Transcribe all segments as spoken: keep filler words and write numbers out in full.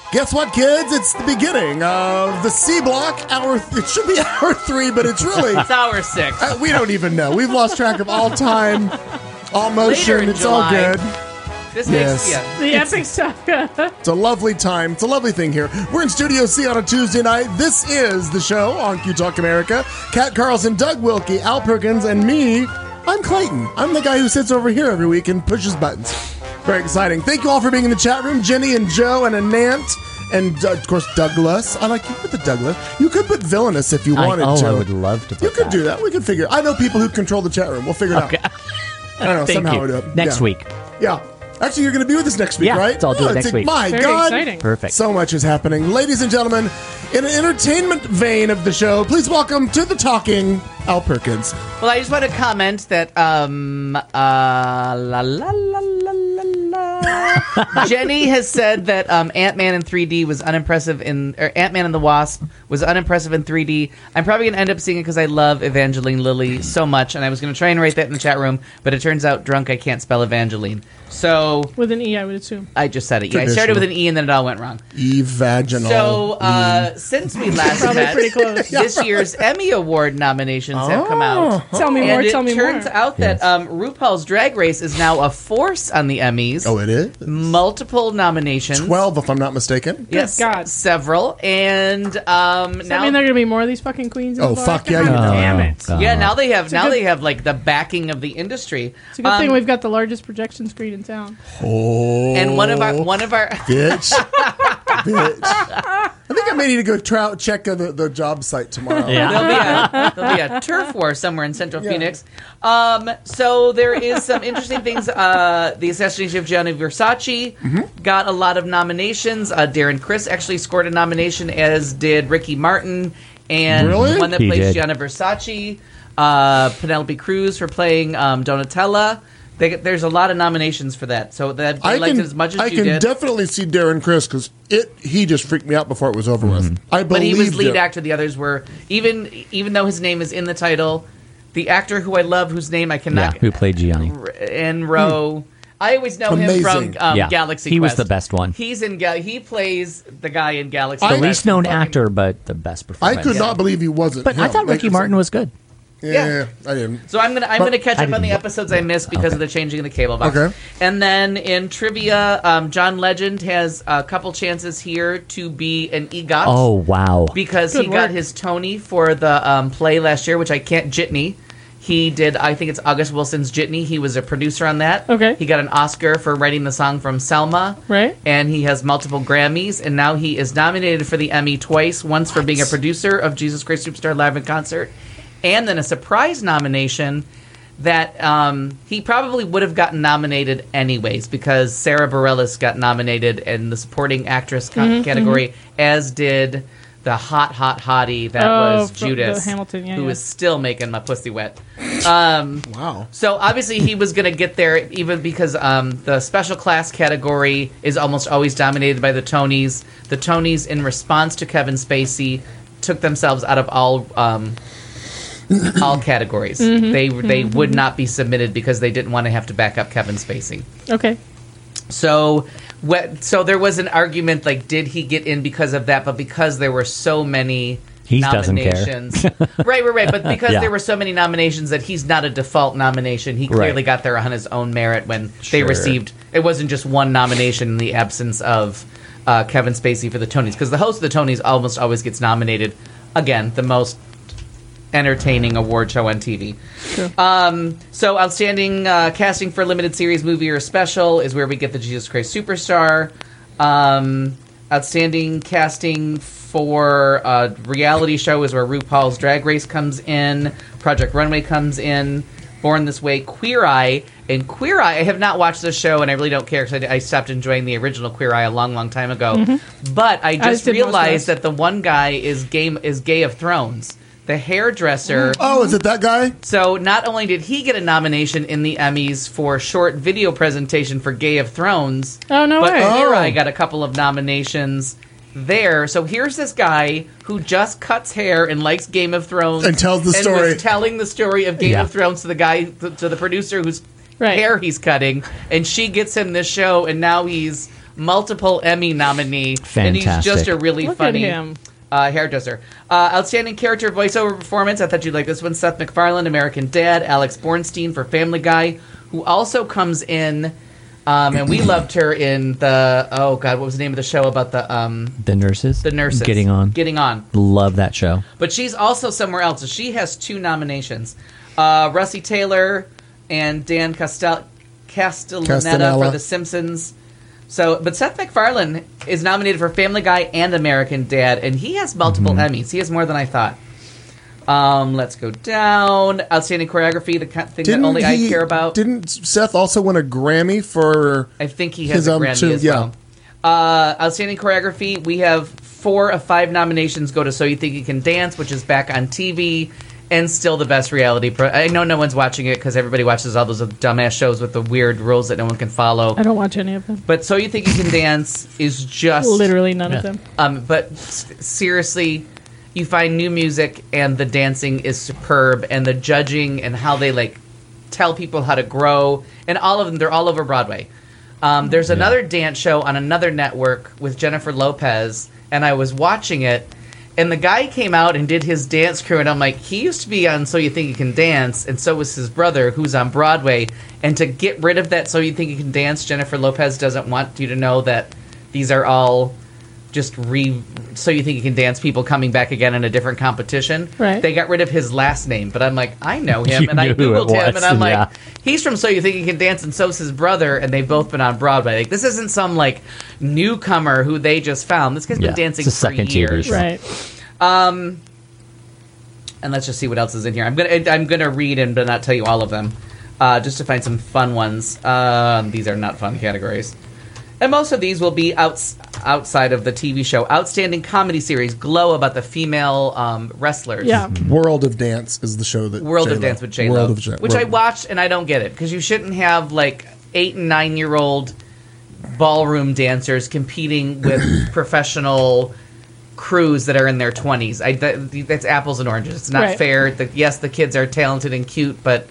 Guess what, kids? It's the beginning of the C Block. Hour. It should be hour three, but it's really it's hour six. Uh, we don't even know. We've lost track of all time, all motion. It's July. all good. This Yes. makes yeah. The epic saga. It's a lovely time. It's a lovely thing here. We're in Studio C on a Tuesday night. This is the show on Q Talk America. Kat Carlson, Doug Wilkie, Al Perkins, and me. I'm Clayton. I'm the guy who sits over here every week and pushes buttons. Very exciting. Thank you all for being in the chat room. Jenny and Joe and Anant. And, uh, of course, Douglas. I like you put the Douglas. You could put villainous if you wanted I, oh, to. I would love to put You could that. do that. We can figure it. I know people who control the chat room. We'll figure it Okay. out. I don't know. Thank somehow you. we'll do it. Next Yeah. week. Yeah. Actually, you're going to be with us next week, Yeah, right? so I'll do it Oh, next it's- week. My Very God. exciting. Perfect. So much is happening. Ladies and gentlemen, in an entertainment vein of the show, please welcome to the talking, Al Perkins. Well, I just want to comment that um uh la la la la la la. Jenny has said that um Ant-Man in three D was unimpressive in or Ant-Man and the Wasp was unimpressive in three D. I'm probably going to end up seeing it because I love Evangeline Lilly so much, and I was going to try and write that in the chat room, but it turns out drunk I can't spell Evangeline. So With an E, I would assume. I just said it. Yeah, I started with an E and then it all went wrong. Evaginal. So, uh, since we last Probably met, pretty close. this year's Emmy Award nominations have come out. Tell me more, And it tell me turns more. out that um, RuPaul's Drag Race is now a force on the Emmys. Oh, it is? Multiple nominations. twelve, if I'm not mistaken. Yes, God. several. And um, Does now, that mean there are going to be more of these fucking queens? Oh, involved? fuck yeah. God You know. damn it. God. yeah, now they have a now good- they have like the backing of the industry. It's a good Um, thing we've got the largest projection screen in town. Oh. and one of our one of our Bitch. Bitch. I think I may need to go try, check uh, the, the job site tomorrow. Yeah. There'll be a there'll be a turf war somewhere in Central Yeah. Phoenix. Um, so there is some interesting things. Uh, the Assassination of Gianni Versace Mm-hmm. got a lot of nominations. Uh, Darren Criss actually scored a nomination, as did Ricky Martin, and Really? the one that He plays did. Gianni Versace. Uh, Penelope Cruz for playing um, Donatella. They, there's a lot of nominations for that. So that I, I liked can, it as much as I you can did. definitely see Darren Criss because it he just freaked me out before it was over with. I But he was believed lead it. actor. The others were even even though his name is in the title, the actor who I love, whose name I Yeah, cannot who played Gianni? Enro. I always know him Amazing. from um, Yeah, Galaxy he was Quest. the best one. He's in Gal- he plays the guy in Galaxy I- The Quest. least known Fucking- actor, but the best I performance. could not believe he wasn't. But I him. thought Like, Ricky Martin was good. Yeah, Yeah. I didn't. So I'm gonna I'm But- gonna catch I up on the didn't- episodes I missed because Okay. of the changing of the cable box. Okay. And then in trivia, um, John Legend has a couple chances here to be an EGOT. Oh, wow. Because Good he got work. his Tony for the um, play last year, which I can't jitney. He did, I think it's August Wilson's Jitney. He was a producer on that. Okay. He got an Oscar for writing the song from Selma. Right. And he has multiple Grammys, and now he is nominated for the Emmy twice, once for being a producer of Jesus Christ Superstar Live in Concert, and then a surprise nomination that um, he probably would have gotten nominated anyways, because Sarah Bareilles got nominated in the supporting actress co- Mm-hmm, category, as did the hot, hot hottie that Oh, was from Judas, the Hamilton, yeah, who yeah. is still making my pussy wet. Um, Wow. so obviously he was going to get there, even because um, the special class category is almost always dominated by the Tonys. The Tonys, in response to Kevin Spacey, took themselves out of all um, all categories. They they would not be submitted because they didn't want to have to back up Kevin Spacey. Okay. So, what, so there was an argument like, did he get in because of that? But because there were so many He doesn't care. nominations, right, right, right. But because Yeah. there were so many nominations that he's not a default nomination, he clearly Right. got there on his own merit when they Sure. received. It wasn't just one nomination in the absence of uh, Kevin Spacey for the Tonys, because the host of the Tonys almost always gets nominated. Again, the most entertaining award show on T V. Sure. Um, so, outstanding uh, casting for a limited series, movie, or special is where we get the Jesus Christ Superstar. Um, outstanding casting for a reality show is where RuPaul's Drag Race comes in, Project Runway comes in, Born This Way, Queer Eye. And Queer Eye, I have not watched this show, and I really don't care because I, I stopped enjoying the original Queer Eye a long, long time ago. But I just did most of realized us. that the one guy is game is Gay of Thrones, the hairdresser. Oh, is it that guy? So not only did he get a nomination in the Emmys for short video presentation for Gay of Thrones, Oh, no but way. Queer Oh. Eye got a couple of nominations there. So here's this guy who just cuts hair and likes Game of Thrones And tells the and story. was telling the story of Game Yeah. of Thrones to the guy, to the producer whose Right. hair he's cutting, and she gets him this show, and now he's multiple Emmy nominee, and he's just Fantastic. a really Look funny at him. uh, hairdresser. Uh, outstanding character voiceover performance. I thought you'd like this one. Seth MacFarlane, American Dad. Alex Bornstein for Family Guy, who also comes in, um, and we loved her in the oh god, what was the name of the show about the um, The nurses. the nurses Getting on. getting on. Love that show. But she's also somewhere else. So she has two nominations. Uh, Russie Taylor and Dan Castel- Castellaneta Castanella. for The Simpsons. So, but Seth MacFarlane is nominated for Family Guy and American Dad, and he has multiple Mm-hmm. Emmys. He has more than I thought. Um, let's go down. Outstanding choreography, the kind of thing that only I care about. Didn't Seth also win a Grammy for? I think he has his, a um, Grammy too, as yeah. well. Uh, outstanding choreography, we have four of five nominations go to So You Think You Can Dance, which is back on T V, and still the best reality. Pro- I know no one's watching it because everybody watches all those dumbass shows with the weird rules that no one can follow. I don't watch any of them. But So You Think You Can Dance is just... Literally none Yeah. of them. Um, but s- seriously, you find new music and the dancing is superb, and the judging and how they like tell people how to grow, and all of them, they're all over Broadway. Um, there's another dance show on another network with Jennifer Lopez, and I was watching it, and the guy came out and did his dance crew, and I'm like, he used to be on So You Think You Can Dance, and so was his brother, who's on Broadway, and to get rid of that So You Think You Can Dance, Jennifer Lopez doesn't want you to know that these are all just re So You Think You Can Dance people coming back again in a different competition. Right. They got rid of his last name, but I'm like, I know him, You and I knew who it Googled him, was, and I'm like, yeah. he's from So You Think You Can Dance, and so's his brother, and they've both been on Broadway. Like, this isn't some, like, newcomer who they just found. This guy's been Yeah, dancing it's a for second T V years. show. Right. Um, and let's just see what else is in here. I'm gonna I'm gonna read and but not tell you all of them, uh, just to find some fun ones. Uh, these are not fun categories, and most of these will be outs- outside of the T V show. Outstanding comedy series, Glow, about the female um, wrestlers. Yeah. World of Dance is the show that World of J-Lo- Dance with J Lo, World of J- which I World- watched and I don't get it because you shouldn't have like eight and nine year old ballroom dancers competing with professional crews that are in their twenties. I that, that's apples and oranges. It's not Right. fair. The, yes, the kids are talented and cute, but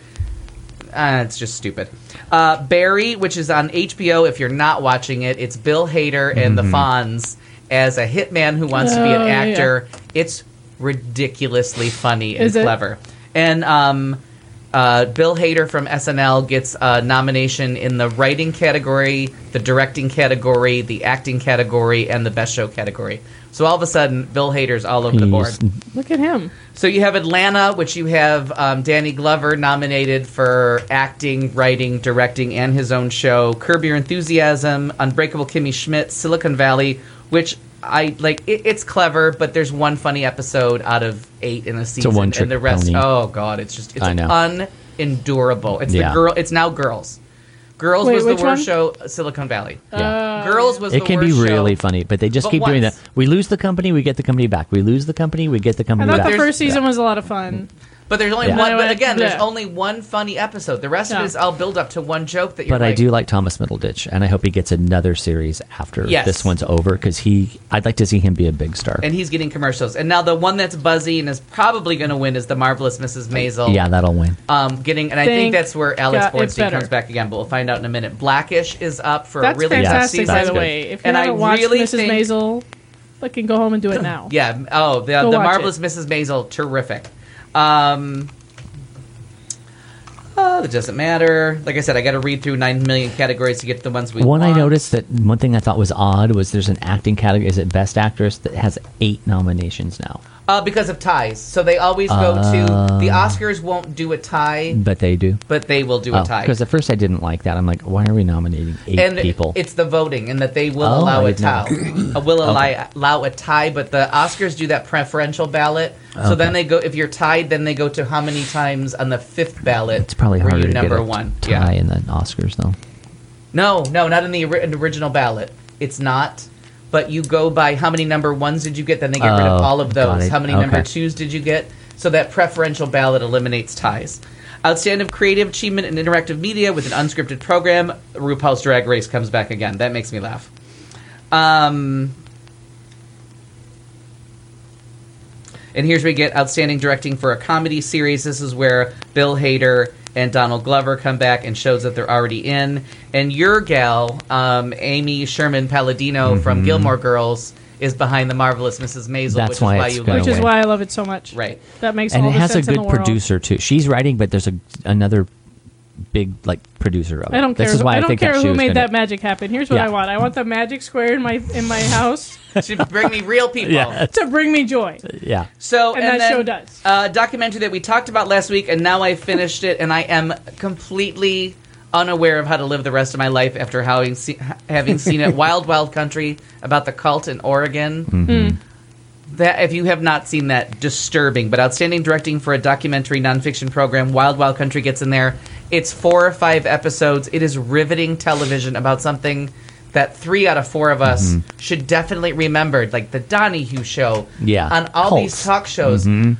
uh, it's just stupid. Uh, Barry, which is on H B O. If you're not watching it, it's Bill Hader and the Fonz as a hitman who wants to be an Oh, yeah. actor. It's ridiculously funny and Is it? clever. And um, uh, Bill Hader from S N L gets a nomination in the writing category, the directing category, the acting category, and the best show category. So all of a sudden, Bill Hader's all over the board. He's- Look at him. So you have Atlanta, which you have um, Danny Glover nominated for acting, writing, directing, and his own show. Curb Your Enthusiasm, Unbreakable Kimmy Schmidt, Silicon Valley, which I like. It, it's clever, but there's one funny episode out of eight in a season, one-trick and the rest. pony. Oh god, it's just it's I know. unendurable. It's Yeah. the girl. It's now Girls. Girls Wait, was the which worst one? show. Silicon Valley. Yeah. Girls was It the can worst be really show. funny, but they just But keep doing once. that. We lose the company, we get the company back. We lose the company, we get the I company thought back. the there's- first season was a lot of fun. But there's only Yeah. one. But Yeah. again, there's Yeah. only one funny episode. The rest of Yeah. it is all build up to one joke that you're But I like, do like Thomas Middleditch, and I hope he gets another series after Yes. this one's over because he. I'd like to see him be a big star. and he's getting commercials. And now the one that's buzzy and is probably going to win is the Marvelous Missus Maisel. Yeah, that'll win. Um, getting, and I think Think- that's where Alex yeah, it's Bornstein better. comes back again. But we'll find out in a minute. Blackish is up for That's a really good fantastic, season. by the good. way. If you And I haven't watched really Missus think- Maisel, fucking go home and do it now. Yeah. Oh, the, Go the watch Marvelous it. Missus Maisel, terrific. Um, oh, that doesn't matter. Like I said, I got to read through nine million categories to get to the ones we One want. I noticed that one thing I thought was odd was there's an acting category. Is it Best Actress that has eight nominations now? Uh, because of ties. So they always go to the Oscars. Won't do a tie, But they do. but they will do a tie. Because at first I didn't like that. I'm like, why are we nominating eight and people? it's the voting, and that they will Oh, allow I a tie. didn't uh, will allow, allow a tie, but the Oscars do that preferential ballot. So Okay. then they go. If you're tied, then they go to how many times on the fifth ballot. It's probably were harder you to number get a one. tie Yeah. in the Oscars, though. No, no, not in the ori- in the original ballot. It's not. But you go by how many number ones did you get? Then they get rid of Oh, all of got those. it. How many number Okay. twos did you get? So that preferential ballot eliminates ties. Outstanding creative achievement in interactive media with an unscripted program. RuPaul's Drag Race comes back again. That makes me laugh. Um, and here's where we get outstanding directing for a comedy series. This is where Bill Hader and Donald Glover come back in shows that they're already in. And your gal, um, Amy Sherman Palladino Mm-hmm. from Gilmore Girls, is behind The Marvelous Missus Maisel, That's which is why why it's you gonna love Which is it. why I love it so much. Right. That makes And all it the has a sense in good the world. producer too. She's writing, but there's a another big like producer of it. I don't care. This is who- why I I, don't think care that who show is made gonna- that magic happen. Here's what Yeah. I want. I want the magic square in my in my house Should bring me real people. Yeah. to bring me joy. Yeah. So And and, that then, show does. Uh, documentary that we talked about last week, and now I finished it, and I am completely unaware of how to live the rest of my life after having se- having seen it. Wild Wild Country, about the cult in Oregon. Mm-hmm. That, if you have not seen that, disturbing, but outstanding directing for a documentary nonfiction program. Wild Wild Country gets in there. It's four or five episodes. It is riveting television about something that three out of four of us Mm-hmm. should definitely remember, like the Donahue Show, Yeah. on all Cults. these talk shows. Mm-hmm.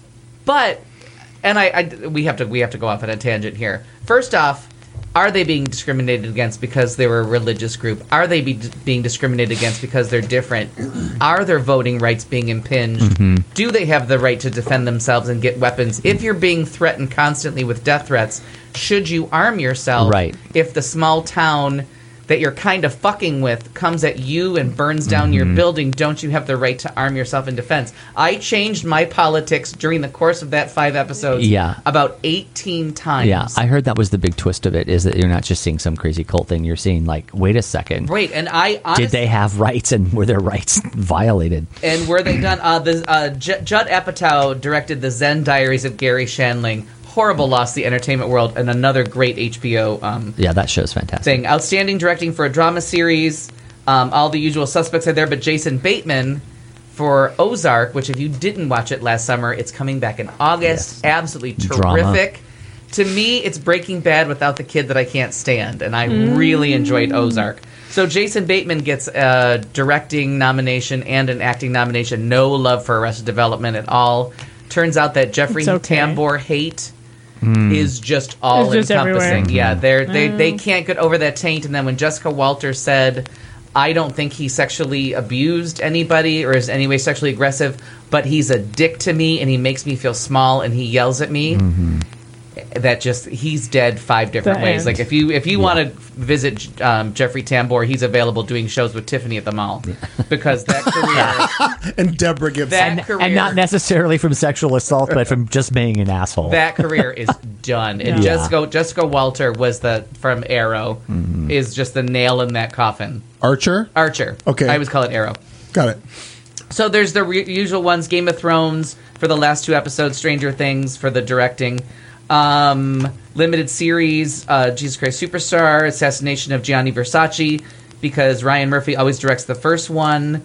But, and I, I, we have to we have to go off on a tangent here. First off, are they being discriminated against because they were a religious group? Are they be, being discriminated against because they're different? Are their voting rights being impinged? Mm-hmm. Do they have the right to defend themselves and get weapons? If you're being threatened constantly with death threats, should you arm yourself? Right. If the small town that you're kind of fucking with comes at you and burns down your building, don't you have the right to arm yourself in defense? I changed my politics during the course of that five episodes Yeah. about eighteen times. Yeah, I heard that was the big twist of it, is that you're not just seeing some crazy cult thing. You're seeing, like, wait a second. Right, and I honestly, Did they have rights, and were their rights violated? and were they done? Uh, the uh, J- Judd Apatow directed the Zen Diaries of Gary Shandling. Horrible loss to the entertainment world, and another great H B O um, Yeah, that show's fantastic. thing. Outstanding directing for a drama series. Um, all the usual suspects are there, but Jason Bateman for Ozark, which if you didn't watch it last summer, it's coming back in August. Yes. Absolutely Drama. terrific. To me, it's Breaking Bad without the kid that I can't stand, and I really enjoyed Ozark. So Jason Bateman gets a directing nomination and an acting nomination. No love for Arrested Development at all. Turns out that Jeffrey It's okay. Tambor hate is just all It's just encompassing. everywhere. Yeah, they're, they they can't get over that taint. And then when Jessica Walter said, "I don't think he sexually abused anybody or is in any way sexually aggressive, but he's a dick to me and he makes me feel small and he yells at me," that just he's dead five different The ways. end. Like if you if you want to visit um, Jeffrey Tambor, he's available doing shows with Tiffany at the mall because that career And Deborah Gibson. that and, career and not necessarily from sexual assault, but from just being an asshole. that career is done. And Yeah. Jessica Jessica Walter was the from Arrow is just the nail in that coffin. Archer? Archer. Okay. I always call it Arrow. Got it. So there's the re- usual ones: Game of Thrones for the last two episodes, Stranger Things for the directing, um, limited series, uh, Jesus Christ Superstar, Assassination of Gianni Versace, because Ryan Murphy always directs the first one.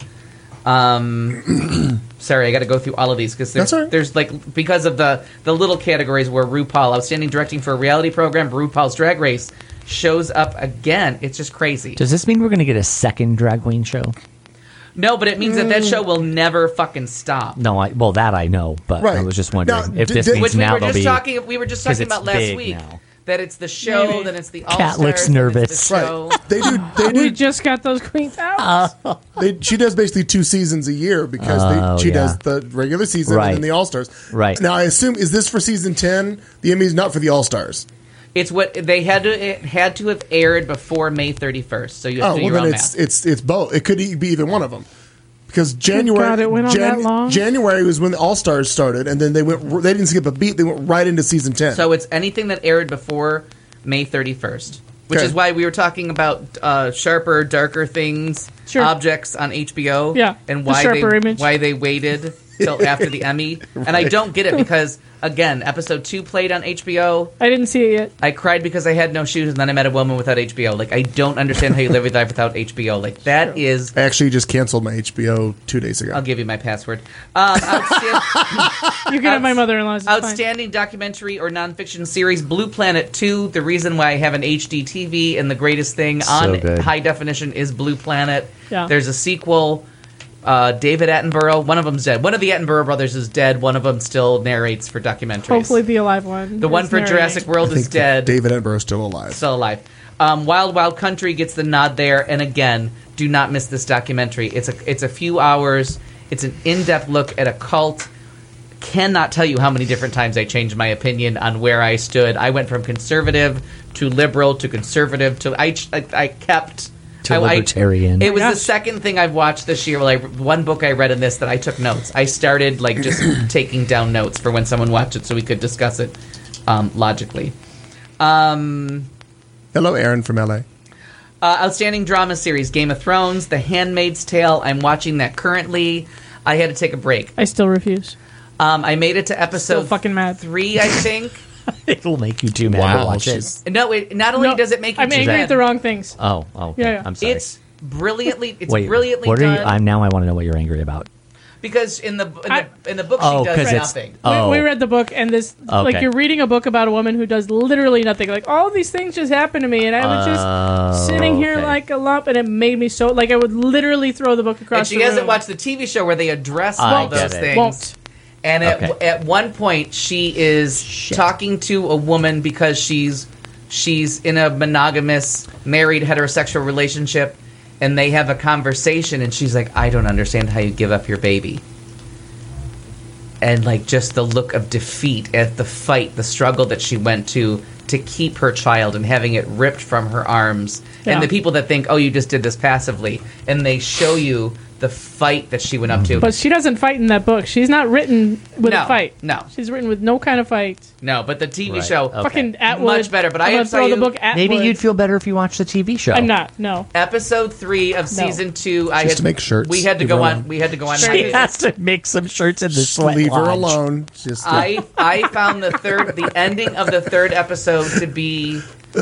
Um, sorry, I got to go through all of these because there's, That's all right. there's like because of the the little categories where RuPaul, outstanding directing for a reality program, RuPaul's Drag Race shows up again. It's just crazy. Does this mean we're going to get a second drag queen show? No, but it means that that show will never fucking stop. No, I well that I know, but Right. I was just wondering Now, if d- this d- means Which we now were they'll just be. talking. We were just 'cause talking it's about last big week now. that it's the show, Maybe. then it's the all Cat looks nervous. Right. Show. They do. They We do. just got those queens out. They, she does basically two seasons a year because Oh, they, she yeah. does the regular season Right. and then the All Stars. Right. Now, I assume is this for season ten? The Emmy's not for the All Stars. It's what they had to. It had to have aired before May thirty-first. So you have Oh to do well, your then own it's math. it's it's both. It could e- be either one of them. Because January, God, it went on that long? January was when the All Stars started, and then they went. They didn't skip a beat. They went right into season ten. So it's anything that aired before May thirty-first, which Okay. is why we were talking about uh, sharper, darker things, Sure. objects on H B O, Yeah, and the why they sharper image. why they waited till after the Emmy. And I don't get it because again, episode two played on H B O. I didn't see it yet. I cried because I had no shoes, and then I met a woman without H B O. Like I don't understand how you live your life without H B O. Like that is. I actually just canceled my H B O two days ago. I'll give you my password. Um, outstand- You can have my mother-in-law's. It's fine. outstanding documentary or nonfiction series, Blue Planet two. The reason why I have an H D T V and the greatest thing on good. high definition is Blue Planet. Yeah. There's a sequel. Uh, David Attenborough, one of them's dead. One of the Attenborough brothers is dead. One of them still narrates for documentaries. Hopefully, the alive one. the one is for narrating. Jurassic World I think is dead. David Attenborough's still alive. Still alive. Um, Wild Wild Country gets the nod there, and again, do not miss this documentary. It's a it's a few hours. It's an in depth look at a cult cannot tell you how many different times I changed my opinion on where I stood. I went from conservative to liberal to conservative to I I, I kept To I, libertarian. I, it was Oh my the gosh. second thing I've watched this year. Like one book I read in this that I took notes. I started like just taking down notes for when someone watched it so we could discuss it um, logically. Um, Hello, Aaron from L A. uh, outstanding drama series: Game of Thrones, The Handmaid's Tale. I'm watching that currently. I had to take a break. I still refuse. Um, I made it to episode Still fucking mad. three, I think. It'll make you too mad Wow, to watch she's- it. No, it, not only No, does it make you I'm too angry mad, at the wrong things. Oh, oh, okay. Yeah, yeah. I'm sorry. It's brilliantly. It's Wait, brilliantly what are done. you? I'm now. I want to know what you're angry about. because in the in I- the, in the book Oh, she does 'cause it's- nothing. Oh. We, we read the book, and this like Okay. you're reading a book about a woman who does literally nothing. Like all these things just happened to me, and I was Oh, just sitting here okay. like a lump, and it made me so like I would literally throw the book across. And she the hasn't room. watched the T V show where they address I all get those it. things. Won't. And at, Okay. at one point, she is Shit. talking to a woman because she's she's in a monogamous, married, heterosexual relationship, and they have a conversation, and she's like, "I don't understand how you give up your baby." And like just the look of defeat at the fight, the struggle that she went to to keep her child and having it ripped from her arms. Yeah. And the people that think, "Oh, you just did this passively," and they show you the fight that she went up to. But she doesn't fight in that book. She's not written with No, a fight. no. She's written with no kind of fight. No, but the T V Right. show, Okay. Fucking Atwood. Much better, but I'm I gonna have to throw tell the you- book Atwood. Maybe you'd feel better if you watched the T V show. I'm not. No. episode three of season two, I She has had to make shirts. We had to Leave go her on. alone. We had to go on. She hiatus. She has to make some shirts in the Just sweat leave her lodge. alone. Just uh, I I found the third, the ending of the third episode to be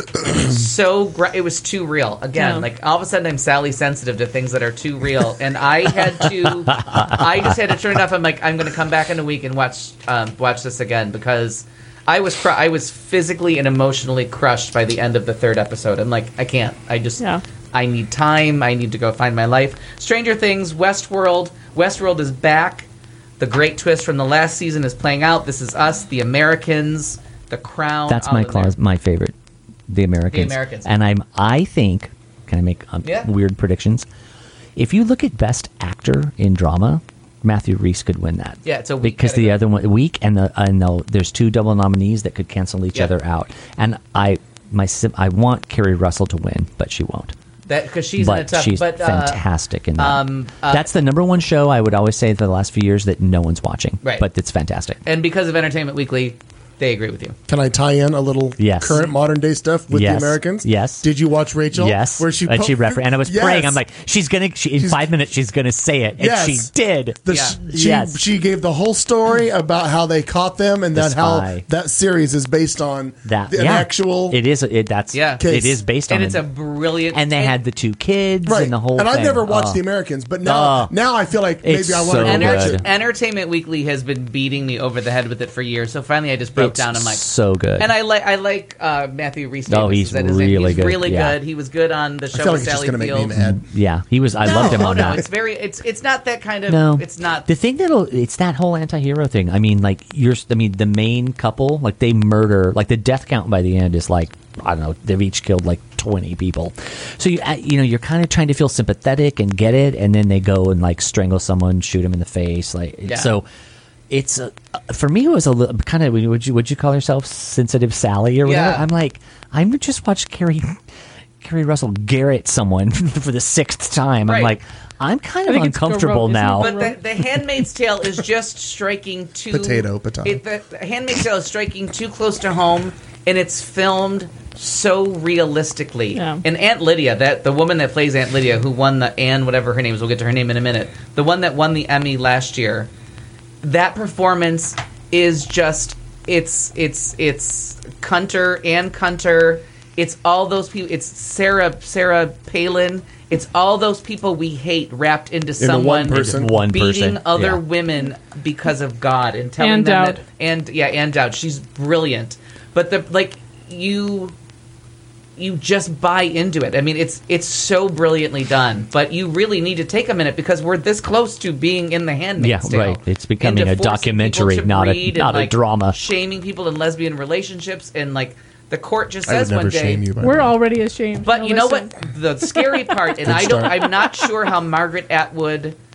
so gra- it was too real. Again, Yeah. like all of a sudden I'm Sally sensitive to things that are too real, and I had to, I just had to turn it off. I'm like, I'm going to come back in a week and watch um, watch this again because I was cr- I was physically and emotionally crushed by the end of the third episode. I'm like, I can't. I just Yeah. I need time. I need to go find my life. Stranger Things, Westworld. Westworld is back. The great twist from the last season is playing out. This Is Us, The Americans, The Crown. That's all my in there. clause, my favorite, The Americans. The Americans. And I'm. I think. Can I make um, Yeah. weird predictions? If you look at Best Actor in Drama, Matthew Rhys could win that. Yeah, it's a weak because the category. other one weak and the and the, there's two double nominees that could cancel each Yeah. other out. And I my sim- I want Kerry Russell to win, but she won't. That because she's in a but tough. she's but, uh, fantastic in that. um, uh, That's the number one show I would always say for the last few years that no one's watching. Right. But it's fantastic. And because of Entertainment Weekly, they agree with you. Can I tie in a little Yes. current modern day stuff with Yes. the Americans? Yes. Did you watch Rachel? Yes, Where she and po- she refer- and I was Yes. praying. I'm like, she's gonna she, in She's- five minutes she's gonna say it, and Yes. she did. The, Yeah. she, Yes. she gave the whole story about how they caught them and The that how spy. that series is based on that the, an yeah. actual It is. It that's Yeah. Case. It is based on And it's it. a brilliant. and they had the two kids right. and the whole. and I've thing. never watched Oh. The Americans, but now Oh. now I feel like maybe It's I want so to Enter- watch good. it. Entertainment Weekly has been beating me over the head with it for years. So finally, I just broke It's down. I'm like, so good. And I like I like uh, Matthew Rhys. Oh, Davis. he's Is that his name? really he's good, really yeah. good. He was good on the I show feel like with it's just Sally going to make me Field. mad. yeah, he was. I No, loved him oh on no, that. it's very. It's it's not that kind of. No, it's not. the thing that'll. It's that whole anti-hero thing. I mean, like you're. I mean, the main couple, like they murder. Like the death count by the end is like I don't know. They've each killed like twenty people. So you uh, you know you're kind of trying to feel sympathetic and get it, and then they go and like strangle someone, shoot him in the face. Like Yeah. so. It's a, for me. It was a little kind of. Would you would you call yourself sensitive Sally or whatever? Yeah. I'm like I'm just watch Carrie Carrie Russell garrot someone for the sixth time. Right. I'm like I'm kind I of think it's uncomfortable Garou, isn't it? now. But the, the Handmaid's Tale is just striking too Potato, potato. It, the, the Handmaid's Tale is striking too close to home, and it's filmed so realistically. Yeah. And Aunt Lydia, that the woman that plays Aunt Lydia, who won the Anne, whatever her name is, we'll get to her name in a minute. The one that won the Emmy last year. That performance is just it's it's it's Cunter and Cunter. It's all those people. It's Sarah Sarah Palin. It's all those people we hate wrapped into one someone person. One beating person, other yeah. women because of God and telling And them Dowd. that. And yeah, and Dowd. She's brilliant. But the like you. You just buy into it. I mean, it's it's so brilliantly done, but you really need to take a minute because we're this close to being in The Handmaid's Yeah, Tale. right. It's becoming And to a forcing documentary, people to not a- read not and, a like, drama. Shaming people in lesbian relationships, and like the court just I would says never one day. shame you. By We're the way. already ashamed. But No, you know listen. what? The scary part, and I don't. start. I'm not sure how Margaret Atwood.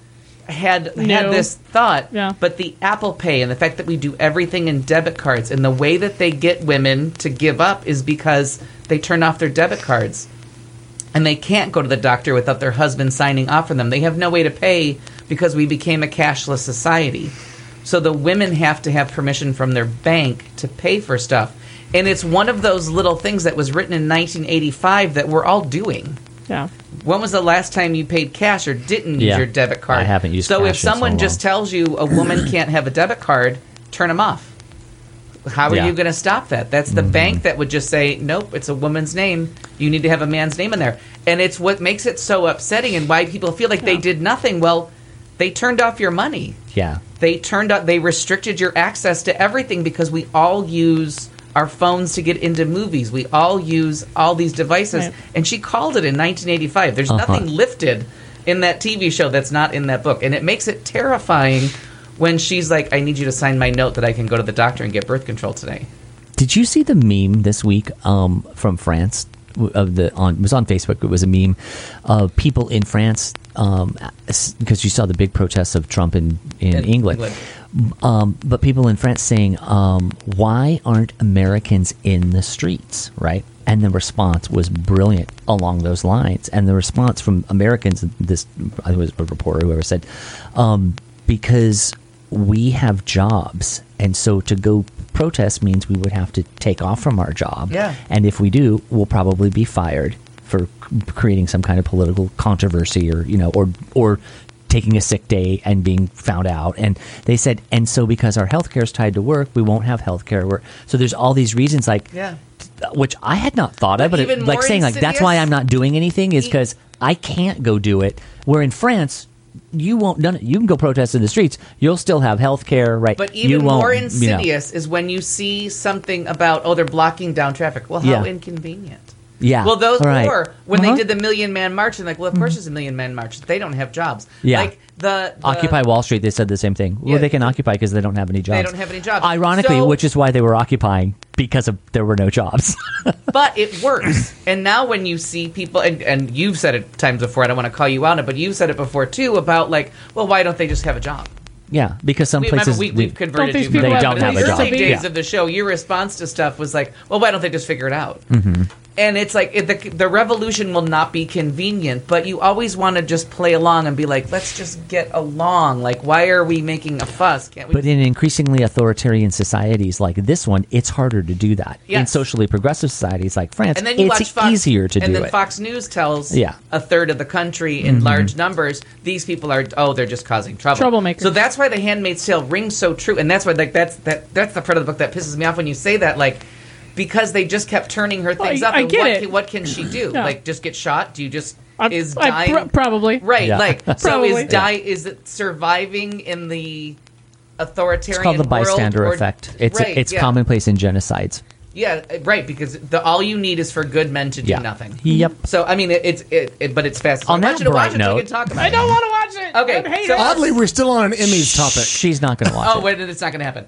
had No. had this thought, Yeah. but the Apple Pay and the fact that we do everything in debit cards and the way that they get women to give up is because they turn off their debit cards. And they can't go to the doctor without their husband signing off for them. They have no way to pay because we became a cashless society. So the women have to have permission from their bank to pay for stuff. And it's one of those little things that was written in nineteen eighty-five that we're all doing. Yeah. When was the last time you paid cash or didn't use Yeah. your debit card? I haven't used So cash if in so someone just long. tells you a woman can't have a debit card, turn them off. How are Yeah. you going to stop that? That's the Mm-hmm. bank that would just say, nope, it's a woman's name. You need to have a man's name in there. And it's what makes it so upsetting and why people feel like they did nothing. Well, they turned off your money. Yeah. They turned up, they restricted your access to everything because we all use our phones to get into movies. We all use all these devices. Right. And she called it in nineteen eighty-five. There's Uh-huh. nothing lifted in that T V show that's not in that book. And it makes it terrifying when she's like, I need you to sign my note that I can go to the doctor and get birth control today. Did you see the meme this week um, from France? Of the on it was on Facebook. It was a meme of people in France um, because you saw the big protests of Trump in in, In England. England. Um, but people in France saying, um, "Why aren't Americans in the streets?" Right, and the response was brilliant along those lines. And the response from Americans, this I think it was a reporter, whoever said, um, because we have jobs, and so to go protest means we would have to take off from our job. Yeah. And if we do, we'll probably be fired for c- creating some kind of political controversy, or you know, or or taking a sick day and being found out. And they said, and so because our healthcare is tied to work, we won't have healthcare. We're, so there's all these reasons, like, Yeah. which I had not thought of, But but even it, like more saying like that's why insidious- I'm not doing anything is because I can't go do it. Where in France, you won't done it. You can go protest in the streets. You'll still have health care, right? But You even won't, more you know. insidious is when you see something about, oh, they're blocking down traffic. Well, how Yeah. inconvenient. Yeah. Well, those right. were when Uh-huh. they did the Million Man March, and like, well, of course, there's a Million Man March. They don't have jobs. Yeah. Like the, the Occupy Wall Street, they said the same thing. Well, Yeah. they can occupy because they don't have any jobs. They don't have any jobs. Ironically, So- which is why they were occupying, because of there were no jobs. But it works. And now when you see people, and, and you've said it times before, I don't want to call you out on it, but you've said it before too about like, well, why don't they just have a job? Yeah, because some We, places remember, we, we've converted Don't these you. people from They that, don't but have in a the job. early days Yeah. of the show, your response to stuff was like, well, why don't they just figure it out? Mm-hmm. And it's like it, the, the revolution will not be convenient, but you always want to just play along and be like, let's just get along. Like, why are we making a fuss? Can't we? But in increasingly authoritarian societies like this one, it's harder to do that. In Yes. socially progressive societies like France, and then you it's watch Fox, easier to and do then it. Fox News tells Yeah. a third of the country in large numbers, these people are oh they're just causing trouble. Troublemakers. So that's why The Handmaid's Tale rings so true, and that's why like that's that that's the part of the book that pisses me off when you say that, like because they just kept turning her things I- up. I and get what, it. Can, what can she do? Yeah. Like just get shot? Do you just I, is I dying pr- probably. right? Yeah. Like so Probably. is die is it surviving in the authoritarian It's called the world, bystander or- effect. It's right, it's yeah. commonplace in genocides. Yeah, right. Because the all you need is for good men to do Yeah. nothing. Yep. So I mean, it, it's it, it, but it's fast. So On I want that you to watch bright it so we note- can talk about I it. don't want to watch it. Okay, I hate so it. Oddly, we're still on an Emmys topic. She's not going to watch Oh it. wait, it's not going to happen.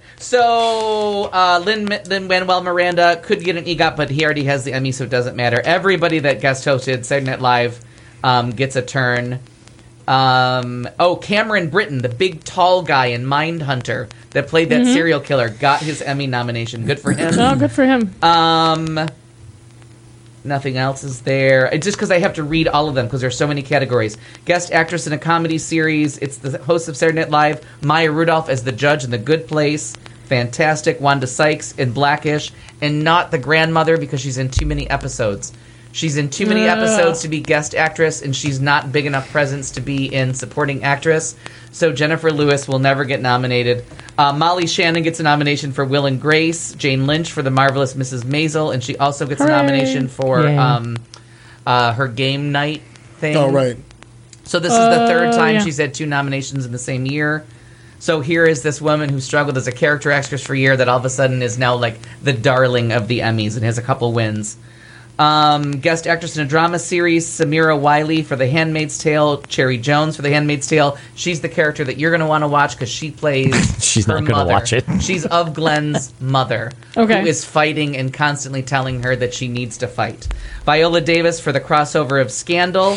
So uh, Lin Lin Manuel Miranda could get an EGOT, but he already has the Emmy, so it doesn't matter. Everybody that guest hosted Saturday Night Live um, gets a turn. Um, oh, Cameron Britton, the big tall guy in Mindhunter that played that serial killer, got his Emmy nomination. Good for him. Oh, good for him. Um, nothing else is there. It's just because I have to read all of them because there's so many categories. Guest actress in a comedy series. It's the host of Saturday Night Live, Maya Rudolph as the judge in The Good Place. Fantastic. Wanda Sykes in Blackish, and not the grandmother because she's in too many episodes. She's in too many Ugh. episodes to be guest actress, and she's not big enough presence to be in supporting actress. So Jennifer Lewis will never get nominated. Uh, Molly Shannon gets a nomination for Will and Grace. Jane Lynch for The Marvelous Missus Maisel, and she also gets Hooray. a nomination for Yay. um, uh, her game night thing. Oh, right. So this is the third Oh, time yeah. she's had two nominations in the same year. So here is this woman who struggled as a character actress for a year that all of a sudden is now like the darling of the Emmys and has a couple wins. Um, guest actress in a drama series, Samira Wiley for The Handmaid's Tale, Cherry Jones for The Handmaid's Tale. She's the character that you're going to want to watch because she plays She's her not gonna mother. watch it. She's of Glenn's mother, Okay. who is fighting and constantly telling her that she needs to fight. Viola Davis for the crossover of Scandal.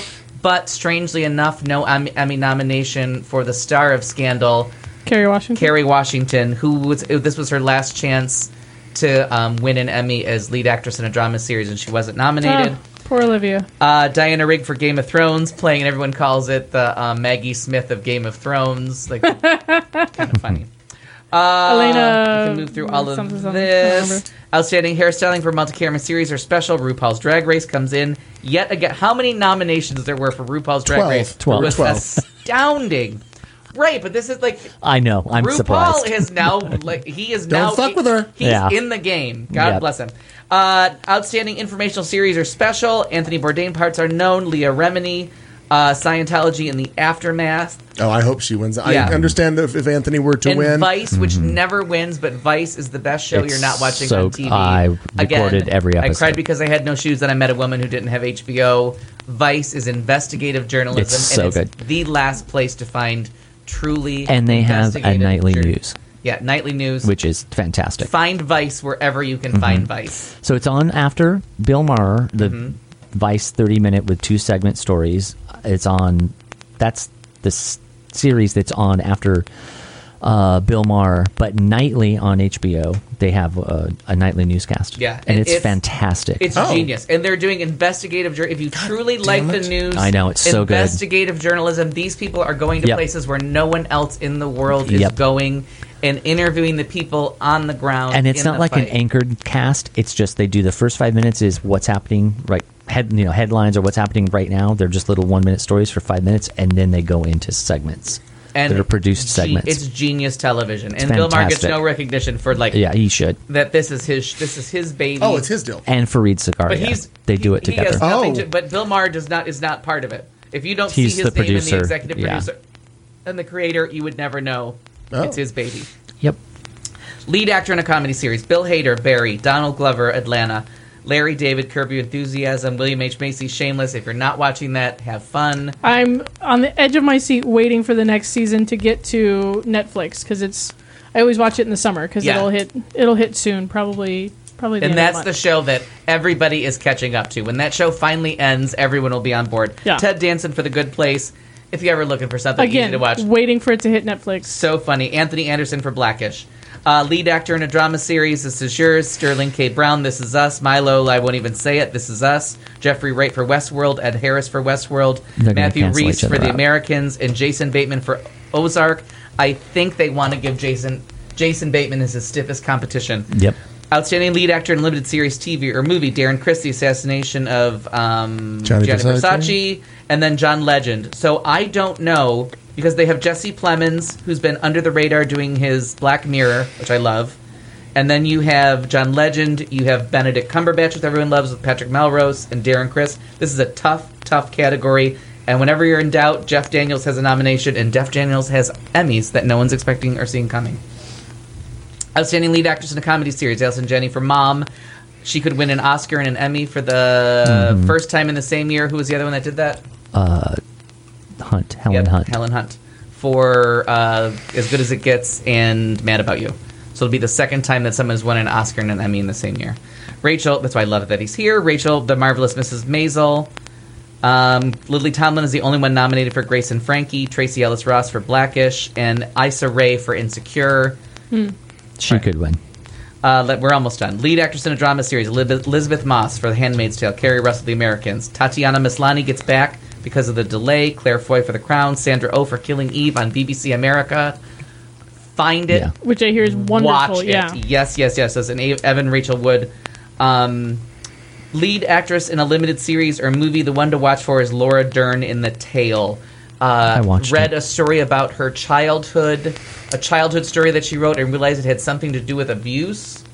but strangely enough, no Emmy, Emmy nomination for the star of Scandal, Kerry Washington. Kerry Washington, who was this was her last chance to um, win an Emmy as lead actress in a drama series, and she wasn't nominated. Oh, poor Olivia. Uh, Diana Rigg for Game of Thrones, playing, and everyone calls it the uh, Maggie Smith of Game of Thrones. Like, kind of funny. Uh, Elena. We can move through all of something, something, this. remember. Outstanding hairstyling for multi-camera series or special. RuPaul's Drag Race comes in yet again. How many nominations there were for RuPaul's Drag Twelve. Race? Twelve. Was Twelve. astounding. Right, but this is like I know. I'm RuPaul surprised. is now like he is Don't now fuck with her. He's Yeah. in the game. God Yep. bless him. Uh, outstanding informational series or special. Anthony Bourdain parts are known. Leah Remini, uh, Scientology in the Aftermath. Oh, I hope she wins. Yeah. I understand if, if Anthony were to and win. Vice, which never wins, but Vice is the best show It's you're not watching so- on T V. I recorded every I episode. cried because I had no shoes and I met a woman who didn't have H B O. Vice is investigative journalism. It's so and it's good. the last place to find truly And they have a investigative nightly jour- news, Yeah, nightly news. which is fantastic. Find Vice wherever you can find Vice. So it's on after Bill Maher, the Mm-hmm. Vice thirty minute with two segment stories. It's on. That's the s- series that's on after uh, Bill Maher, but nightly on H B O they have a, a nightly newscast. Yeah, and and it's, it's- fantastic. It's Oh. genius, and they're doing investigative. Jour- If you truly like the it. news, I know, it's so good. Investigative journalism. These people are going to Yep. places where no one else in the world is Yep. going, and interviewing the people on the ground. and it's in not the like fight. an anchored cast. It's just they do the first five minutes is what's happening right head you know headlines or what's happening right now. They're just little one minute stories for five minutes, and then they go into segments and that are produced ge- segments. It's genius television, and Bill Maher gets fantastic. no recognition for like yeah, he should. that. This is his. This is his baby. Oh, it's his deal. And Fareed Zakaria, But he's they he- do it he together. has nothing Oh. to- but Bill Maher does not is not part of it. If you don't He's see his the name in producer, the executive yeah. producer and the creator, you would never know Oh. it's his baby. Yep. Lead actor in a comedy series: Bill Hader, Barry; Donald Glover, Atlanta; Larry David, Curb Your Enthusiasm; William H. Macy, Shameless. If you're not watching that, have fun. I'm on the edge of my seat waiting for the next season to get to Netflix because it's. I always watch it in the summer because Yeah. it'll hit. It'll hit soon, probably. Probably. The And end that's of the month. show that everybody is catching up to. When that show finally ends, everyone will be on board. Yeah. Ted Danson for The Good Place. If you're ever looking for something Again, easy to watch, waiting for it to hit Netflix. so funny. Anthony Anderson for Blackish. Uh, lead actor in a drama series: This Is Yours. Sterling K. Brown, This Is Us. Milo, I won't even say it, This Is Us. Jeffrey Wright for Westworld. Ed Harris for Westworld. They're gonna Matthew cancel Reese each other for The out. Americans. And Jason Bateman for Ozark. I think they want to give Jason Jason Bateman as his stiffest competition. Yep. Outstanding lead actor in limited series, T V, or movie: Darren Criss, The Assassination of um, Gianni Gianni Versace. Versace, and then John Legend. So I don't know, because they have Jesse Plemons, who's been under the radar doing his Black Mirror, which I love. And then you have John Legend, you have Benedict Cumberbatch, which everyone loves, with Patrick Melrose and Darren Criss. This is a tough, tough category. And whenever you're in doubt, Jeff Daniels has a nomination, and Jeff Daniels has Emmys that no one's expecting or seeing coming. Outstanding lead actress in a comedy series: Allison Janney for Mom. She could win an Oscar and an Emmy for the Mm-hmm. first time in the same year. Who was the other one that did that? Hunt, Helen Yep, Hunt. Helen Hunt. For uh, As Good as It Gets and Mad About You. So it'll be the second time that someone has won an Oscar and an Emmy in the same year. Rachel, that's why I love that he's here. Rachel, The Marvelous Missus Maisel. Um, Lily Tomlin is the only one nominated for Grace and Frankie. Tracy Ellis Ross for Blackish. And Issa Rae for Insecure. She could win. Uh, let- we're almost done. Lead actress in a drama series: Elizabeth Elizabeth Moss for The Handmaid's Tale. Carrie Russell, The Americans. Tatiana Maslany gets back because of the delay. Claire Foy for The Crown. Sandra Oh for Killing Eve on B B C America. Find it. Yeah. Which I hear is wonderful. Watch yeah. it. Yes, yes, yes. As an A- Evan Rachel Wood. Um, lead actress in a limited series or movie: the one to watch for is Laura Dern in The Tale. Uh, I watched read it. a story about her childhood, a childhood story that she wrote, and realized it had something to do with abuse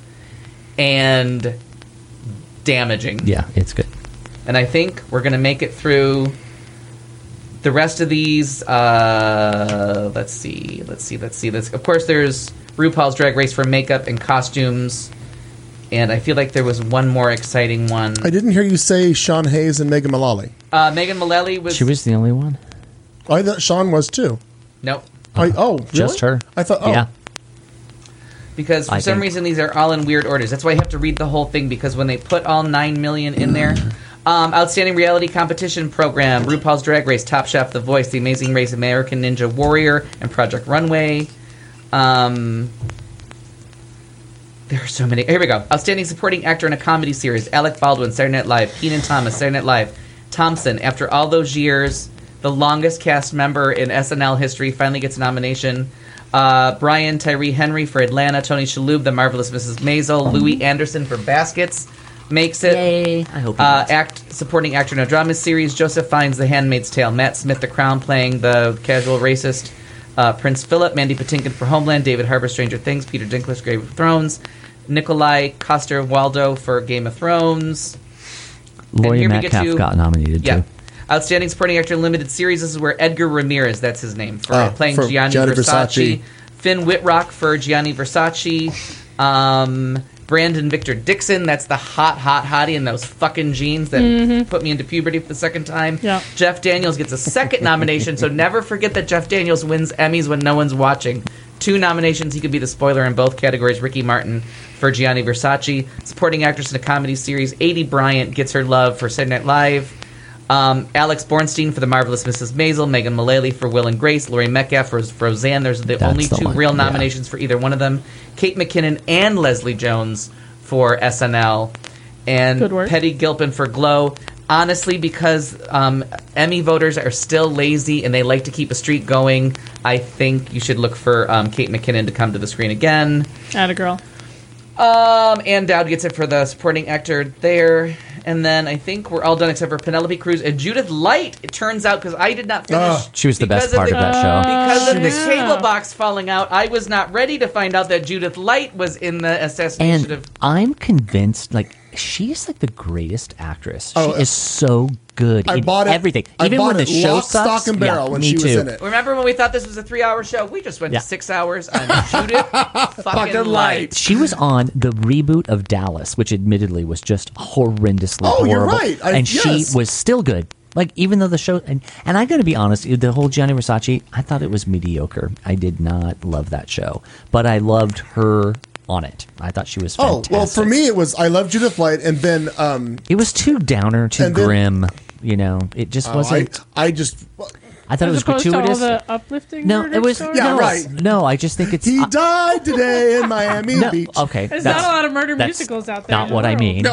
and damaging. Yeah, it's good. And I think we're going to make it through the rest of these. Uh, let's see, let's see, let's see. Let's, of course, there's RuPaul's Drag Race for makeup and costumes. And I feel like there was one more exciting one. I didn't hear you say Sean Hayes and Megan Mullally. Uh, Megan Mullally was... She was the only one. I thought Sean was too. Nope. I, oh, really? Just her. I thought. Oh, Yeah. Because for I some think- reason these are all in weird orders. That's why I have to read the whole thing, because when they put all nine million in there, Um, outstanding reality competition program: RuPaul's Drag Race, Top Chef, The Voice, The Amazing Race, American Ninja Warrior, and Project Runway. Um, there are so many. Here we go. Outstanding supporting actor in a comedy series: Alec Baldwin, Saturday Night Live; Kenan Thomas, Saturday Night Live; Thompson, after all those years, the longest cast member in S N L history, finally gets a nomination. Uh, Brian Tyree Henry for Atlanta; Tony Shalhoub, The Marvelous Missus Maisel; Louis Anderson for Baskets makes it. Yay! I hope he Uh, does. act supporting actor in a drama series: Joseph Fiennes, The Handmaid's Tale; Matt Smith, The Crown, playing the casual racist uh, Prince Philip; Mandy Patinkin for Homeland; David Harbour, Stranger Things; Peter Dinklage, Game of Thrones; Nikolai Coster-Waldau for Game of Thrones. Laurie here we get Metcalf to- got nominated Yeah. too. Outstanding supporting actor in limited series. This is where Edgar Ramirez, that's his name, for Ah, playing for Gianni, Gianni Versace. Versace. Finn Whitrock for Gianni Versace. Um, Brandon Victor Dixon, that's the hot, hot hottie in those fucking jeans that put me into puberty for the second time. Yeah. Jeff Daniels gets a second nomination, so never forget that Jeff Daniels wins Emmys when no one's watching. Two nominations. He could be the spoiler in both categories. Ricky Martin for Gianni Versace. Supporting actress in a comedy series. Adie Bryant gets her love for Saturday Night Live. Um, Alex Bornstein for The Marvelous Missus Maisel. Megan Mullally for Will and Grace. Laurie Metcalf for Roseanne. There's the That's only the two one, real yeah. nominations for either one of them. Kate McKinnon and Leslie Jones for S N L. And Good work. Petty Gilpin for Glow. Honestly, because um, Emmy voters are still lazy and they like to keep a streak going, I think you should look for um, Kate McKinnon to come to the screen again. Atta girl. Um, Ann Dowd gets it for the supporting actor there. And then I think we're all done except for Penelope Cruz and Judith Light. It turns out, because I did not finish. Ah. She was the best because part the, of that show. Because of the Yeah. cable box falling out, I was not ready to find out that Judith Light was in the assassination And of. I'm convinced, like, she's like the greatest actress. Oh, she is so good I in bought it. everything. I Even bought when the it show lock, sucks. stock, and barrel yeah, when me she was too. in it. Remember when we thought this was a three-hour show? We just went Yeah. to six hours on Judith fucking, Fucking Light. She was on the reboot of Dallas, which admittedly was just horrendously Oh, you're horrible. right. I- and yes. she was still good. Like, even though the show, and, and I gotta be honest, the whole Gianni Versace, I thought it was mediocre. I did not love that show, but I loved her on it. I thought she was Oh, fantastic. well, for me, it was I love Judith Light, and then um, it was too downer, too And then- grim. You know, it just oh, I, wasn't. I just I, thought it As was opposed gratuitous. to all the uplifting. no, murder it was stories? Yeah, no, right. No, I just think it's he uh, died today in Miami no, Beach. okay. There's that's- not a lot of murder that's musicals out there. Not in the what I world. mean.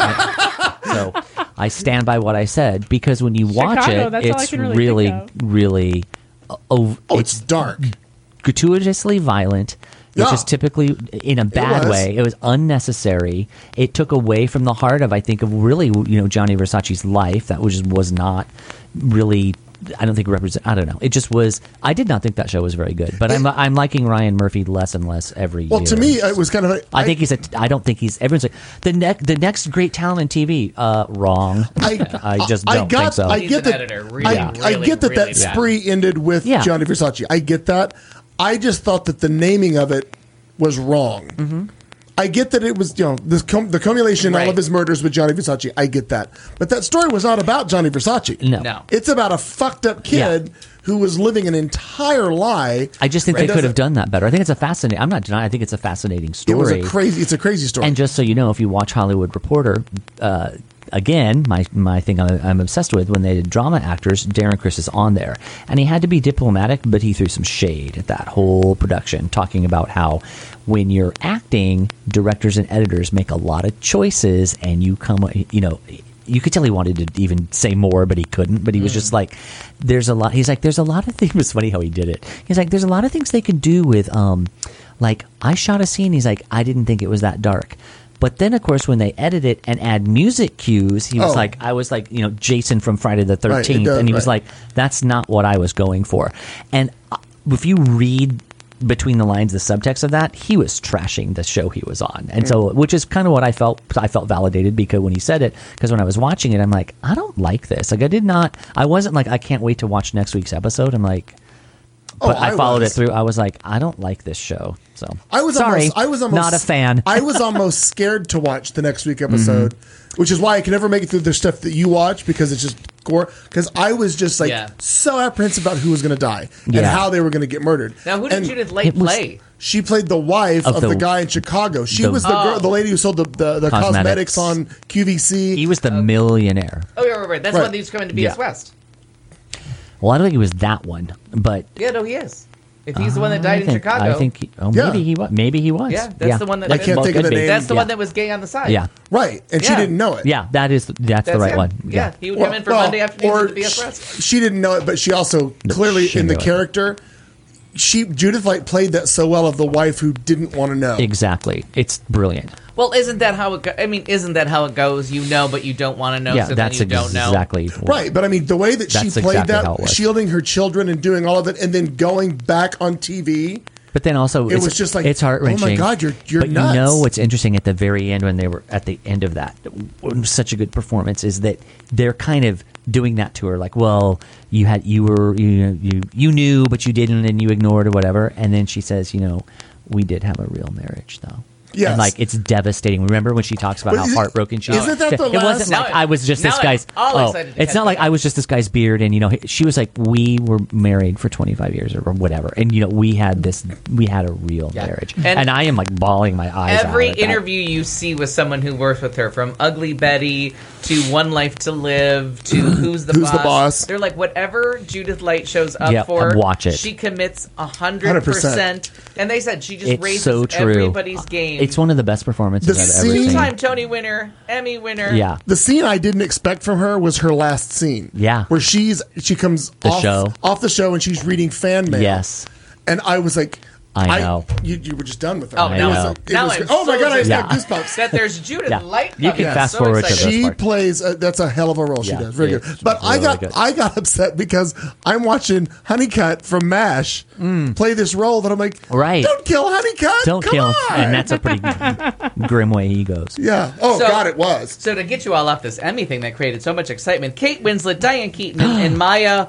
Well, so I stand by what I said because when you watch Chicago, it, that's all I it's can really really, think really, uh, oh, Oh, it's dark. gratuitously violent. Which Yeah. is typically in a bad was. way. It was unnecessary. It took away from the heart of, I think, of really, you know, Gianni Versace's life. That was was not really. I don't think represent. I don't know. It just was. I did not think that show was very good. But I'm I'm liking Ryan Murphy less and less every Well, year. to me, it was kind of. A, I think he's a. I don't think he's. Everyone's like the next. The next great talent in T V. Uh, wrong. I, I just I don't got, think so. I He's get an that. editor. Really, I, really, I get that really that bad. spree ended with Yeah. Gianni Versace. I get that. I just thought that the naming of it was wrong. Mm-hmm. I get that it was, you know, the, cum- the cumulation of all Right. of his murders with Gianni Versace. I get that. But that story was not about Gianni Versace. No. No. It's about a fucked up kid who was living an entire lie. I just think and they could have doesn't- done that better. I think it's a fascinating. I'm not denying. I think it's a fascinating It story. was a crazy. It's a crazy story. And just so you know, if you watch Hollywood Reporter, uh, again, my my thing I'm, I'm obsessed with, when they did drama actors, Darren Criss is on there, and he had to be diplomatic, but he threw some shade at that whole production, talking about how when you're acting, directors and editors make a lot of choices, and you come, you know. You could tell he wanted to even say more, but he couldn't. But he was just like, "There's a lot." He's like, "There's a lot of things." It was funny how he did it. He's like, "There's a lot of things they can do with, um, like I shot a scene." He's like, "I didn't think it was that dark." But then, of course, when they edit it and add music cues, he was Oh. like, "I was like, you know, Jason from Friday the thirteenth," does, and he was right. like, "That's not what I was going for." And uh, if you read between the lines, the subtext of that, he was trashing the show he was on, and so, which is kind of what I felt. I felt validated because when he said it, because when I was watching it, I'm like, I don't like this. Like, I did not. I wasn't like, I can't wait to watch next week's episode. I'm like, Oh, but I, I followed was. it through. I was like, I don't like this show. So I was sorry. almost, I was almost not a fan. I was almost scared to watch the next week episode, which is why I can never make it through the stuff that you watch because it's just gore. Because I was just like Yeah. so apprehensive about who was going to die and Yeah. how they were going to get murdered. Now, who did And Judith Light It was- play? She played the wife of, Of the, the- guy in Chicago. She the- was the girl, the lady who sold the, the, the cosmetics. Cosmetics. on Q V C. He was the millionaire. Oh, yeah, right, right. That's Right. one who's coming to B S Yeah. West. Well, I don't think it was that one, but Yeah, no, he is. If he's the one that died I in think, Chicago. I think. He, oh, Yeah. maybe he was. Maybe he was. Yeah, that's the one that- I can't Well, think of could the be. name. that's the Yeah. one that was gay on the side. Yeah, Right, and she Yeah. didn't know it. yeah. That is that's, That's the right him. one. Yeah, he would come in for Well, Monday afternoon or at the B S West. sh- she didn't know it, but she also clearly she in the knew it. character, she Judith Light played that so well of the wife who didn't want to know. Exactly. It's brilliant. Well, isn't that how it? Go- I mean, isn't that how it goes? You know, but you don't want to know. Yeah, so that's then you don't know. exactly Right, but I mean, the way that she That's played exactly how it that, was. shielding her children and doing all of it, and then going back on T V. But then also, It it's, was just like, it's heart wrenching. oh my God, you're- you're But nuts. you know what's interesting at the very end when they were at the end of that, such a good performance is that they're kind of doing that to her, like, well, you had you were you you you knew, but you didn't, and you ignored or whatever. And then she says, you know, we did have a real marriage, though. Yes. And like it's devastating. Remember when she talks about But how is it- heartbroken she is? isn't that the It last- wasn't like Now- I was just this now I'm guy's. all Oh, excited to it's catch not like up. I was just this guy's beard, and you know, she was like, we were married for twenty-five years or whatever, and you know, we had this, we had a real Yeah. marriage, And- and, I am like bawling my eyes out. Every at that. interview you see with someone who works with her, from Ugly Betty to One Life to Live to Who's the Who's Boss, the Boss? they're like, whatever Judith Light shows up Yeah, for, watch it. she commits a one hundred hundred percent. And they said she just It's raises so true. everybody's game. It's one of the best performances The I've scene- ever seen. two-time Tony winner, Emmy winner. Yeah, The scene I didn't expect from her was her last scene. Yeah. Where she's she comes The off, show. off the show and she's reading fan mail. yes, And I was like, I know. you, you were just done with her. Oh, It now was I'm- like- it now was- I'm oh my so God, I just excited. got goosebumps. That there's Judith Yeah. Light. You coming. can I'm fast so forward to excited. this. She part. plays. Uh, that's a hell of a role. She Yeah, does very it's good. But I really got good. I got upset because I'm watching Honeycutt from MASH play this role that I'm like, Right. Don't kill Honeycutt. don't Come kill, on. and that's a pretty grim way he goes. yeah. Oh So- God, it was. So to get you all off this Emmy thing that created so much excitement, Kate Winslet, Diane Keaton, and, and Maya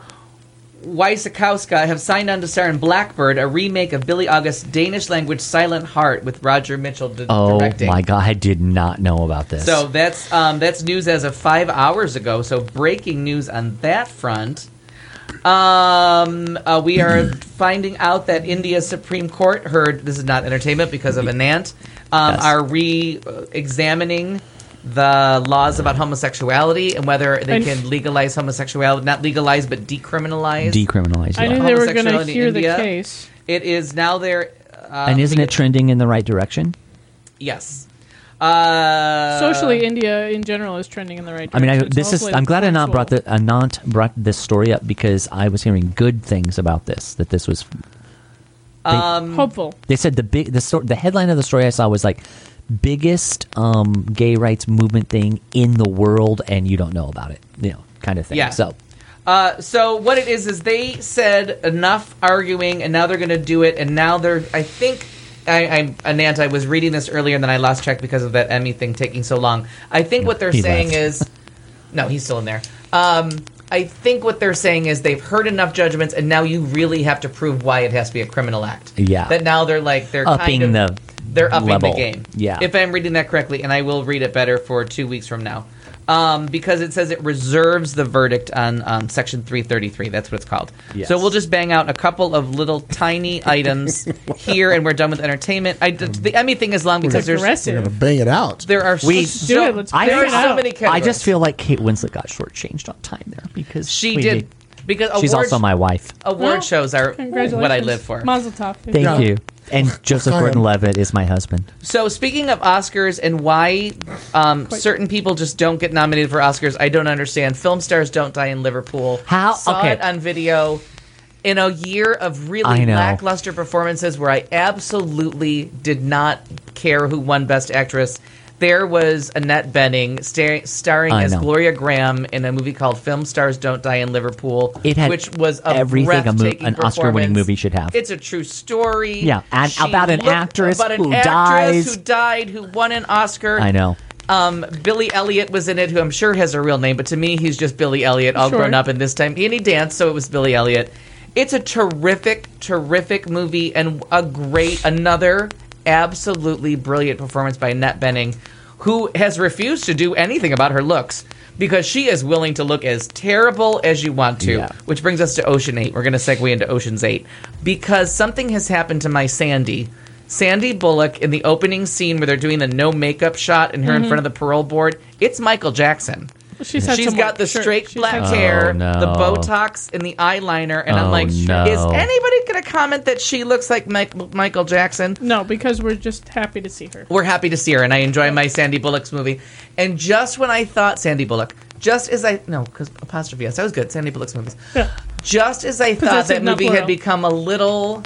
Wasikowska have signed on to star in Blackbird, a remake of Billy August's Danish-language Silent Heart with Roger Mitchell di- Oh directing. my God, I did not know about this. So that's um, that's news as of five hours ago. So breaking news on that front. Um, uh, we are finding out that India's Supreme Court heard, this is not entertainment because of Anant, um, Yes. are re-examining the laws about homosexuality and whether they I- can legalize homosexuality, not legalize, but decriminalize. decriminalize. I yeah. knew they were going to Homosexuality in hear the India. case. It is now there. Uh, and isn't it trending in the right direction? Yes. Uh, Socially, India in general is trending in the right I direction. mean, I, so this is. hopefully I'm glad the Anant courts brought will- the Anant brought this story up because I was hearing good things about this. That this was. They, Um, Hopeful. they said the big the sto- the headline of the story I saw was like biggest um, gay rights movement thing in the world, and you don't know about it. You know, kind of thing. Yeah. So Uh, so what it is is they said enough arguing, and now they're going to do it, and now they're. I think I, I Anant, I was reading this earlier, and then I lost track because of that Emmy thing taking so long. I think what they're He saying left. is, no, he's still in there. Um, I think what they're saying is they've heard enough judgments, and now you really have to prove why it has to be a criminal act. Yeah. That now they're like they're Upping kind of, the they're upping level. the game. Yeah. If I'm reading that correctly, and I will read it better for two weeks from now. Um, because it says it reserves the verdict on um, Section three thirty-three. That's what it's called. Yes. So we'll just bang out a couple of little tiny items here, and we're done with entertainment. I, the Emmy thing is long because there's We're Aggressive. gonna bang it out. there are We- so, Do it. Let's I, figure there it are so out. many I categories. just feel like Kate Winslet got shortchanged on time there because she we did because She's award, also my wife. award Well, shows are Congratulations. what I live for. Mazel tov. Thank Yeah. you. And Joseph Fine. Gordon-Levitt is my husband. So speaking of Oscars and why um, certain people just don't get nominated for Oscars, I don't understand. Film stars don't die in Liverpool. How- Saw okay. it on video. In a year of really I know. lackluster performances where I absolutely did not care who won Best Actress, there was Annette Bening star- starring I as know. Gloria Graham in a movie called Film Stars Don't Die in Liverpool, It had which was a everything a mo- breathtaking an Oscar-winning performance. movie should have. It's a true story. Yeah, and She about an looked- actress about an who actress dies. who died, who won an Oscar. I know. Um, Billy Elliot was in it, who I'm sure has a real name, but to me, he's just Billy Elliot, all Sure. grown up. And this time, and he danced, so it was Billy Elliot. It's a terrific, terrific movie, and a great, another absolutely brilliant performance by Annette Bening, who has refused to do anything about her looks because she is willing to look as terrible as you want to. Yeah. Which brings us to Ocean eight. We're going to segue into Ocean's eight because something has happened to my Sandy. Sandy Bullock in the opening scene where they're doing the no makeup shot and her Mm-hmm. in front of the parole board. It's Michael Jackson. She's had She's some got work, the sure. straight She's black had- hair, Oh, no. the Botox, and the eyeliner, and I'm Oh, like, no. is anybody going to comment that she looks like Mike, Michael Jackson? No, because we're just happy to see her. We're happy to see her, and I enjoy my Sandy Bullock's movie. And just when I thought Sandy Bullock, just as I no, because apostrophe yes, that was good. Sandy Bullock's movies. Yeah. Just as I thought Possessive, that not movie had plural. become a little,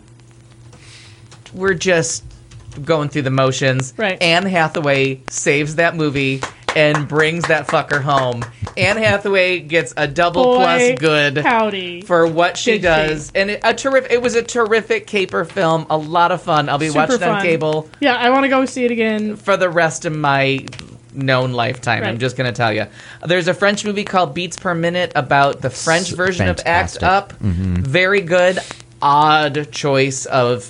we're just going through the motions. Right. Anne Hathaway saves that movie and brings that fucker home. Anne Hathaway gets a double Boy, plus good howdy. for what she Did does, she. and it, a terrific. It was a terrific caper film, a lot of fun. I'll be Super watching on fun. cable Yeah, I want to go see it again. for the rest of my known lifetime. I'm Right. just going to tell you. There's a French movie called Beats Per Minute about the French S- version fantastic. of Act Up. Very good, odd choice of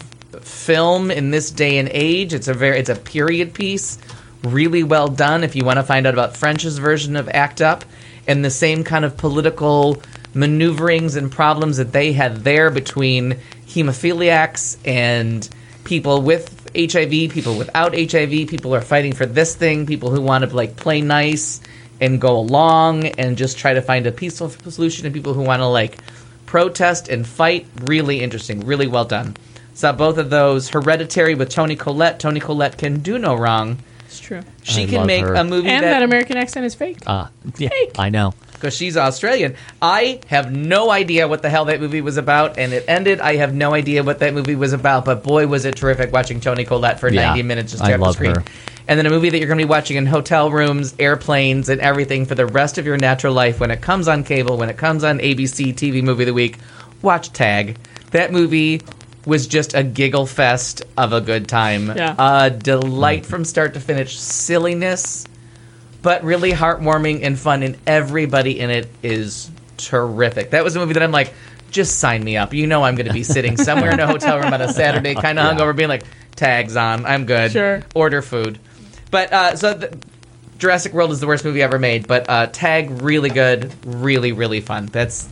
film in this day and age. It's a very it's a period piece, really well done. If you want to find out about French's version of Act Up and the same kind of political maneuverings and problems that they had there between hemophiliacs and people with H I V, people without H I V, people who are fighting for this thing, people who want to like play nice and go along and just try to find a peaceful solution, and people who want to like protest and fight. Really interesting, really well done. Saw both of those. Hereditary with Toni Collette. Toni Collette can do no wrong. It's true. She I can love make her. a movie And that American accent is fake. Uh, yeah, Fake. I know. because she's Australian. I have no idea what the hell that movie was about, and it ended. I have no idea what that movie was about, but boy, was it terrific watching Toni Collette for Yeah, ninety minutes just I stare at the love screen. her. And then a movie that you're going to be watching in hotel rooms, airplanes, and everything for the rest of your natural life when it comes on cable, when it comes on A B C T V Movie of the Week. Watch Tag. That movie was just a giggle fest of a good time. Yeah. A delight from start to finish. Silliness, but really heartwarming and fun, and everybody in it is terrific. That was a movie that I'm like, just sign me up. You know I'm going to be sitting somewhere in a hotel room on a Saturday, kind of hungover, being like, tags on, I'm good. Sure. Order food. But, uh, so the, Jurassic World is the worst movie ever made, but uh, Tag, really good, really, really fun. That's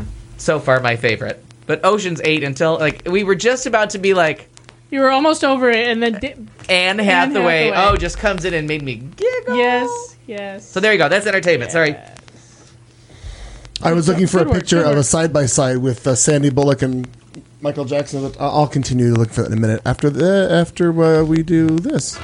so far my favorite. But Ocean's eight, until, like, we were just about to be like, You were almost over it, and then di- Anne Hathaway, Hathaway. oh, just comes in and made me giggle. yes, yes. So there you go. That's entertainment. Sorry. I was looking for Good a work, picture good of a work. side by side with uh, Sandy Bullock and Michael Jackson. But I'll I'll continue to look for that in a minute after the after uh, we do this.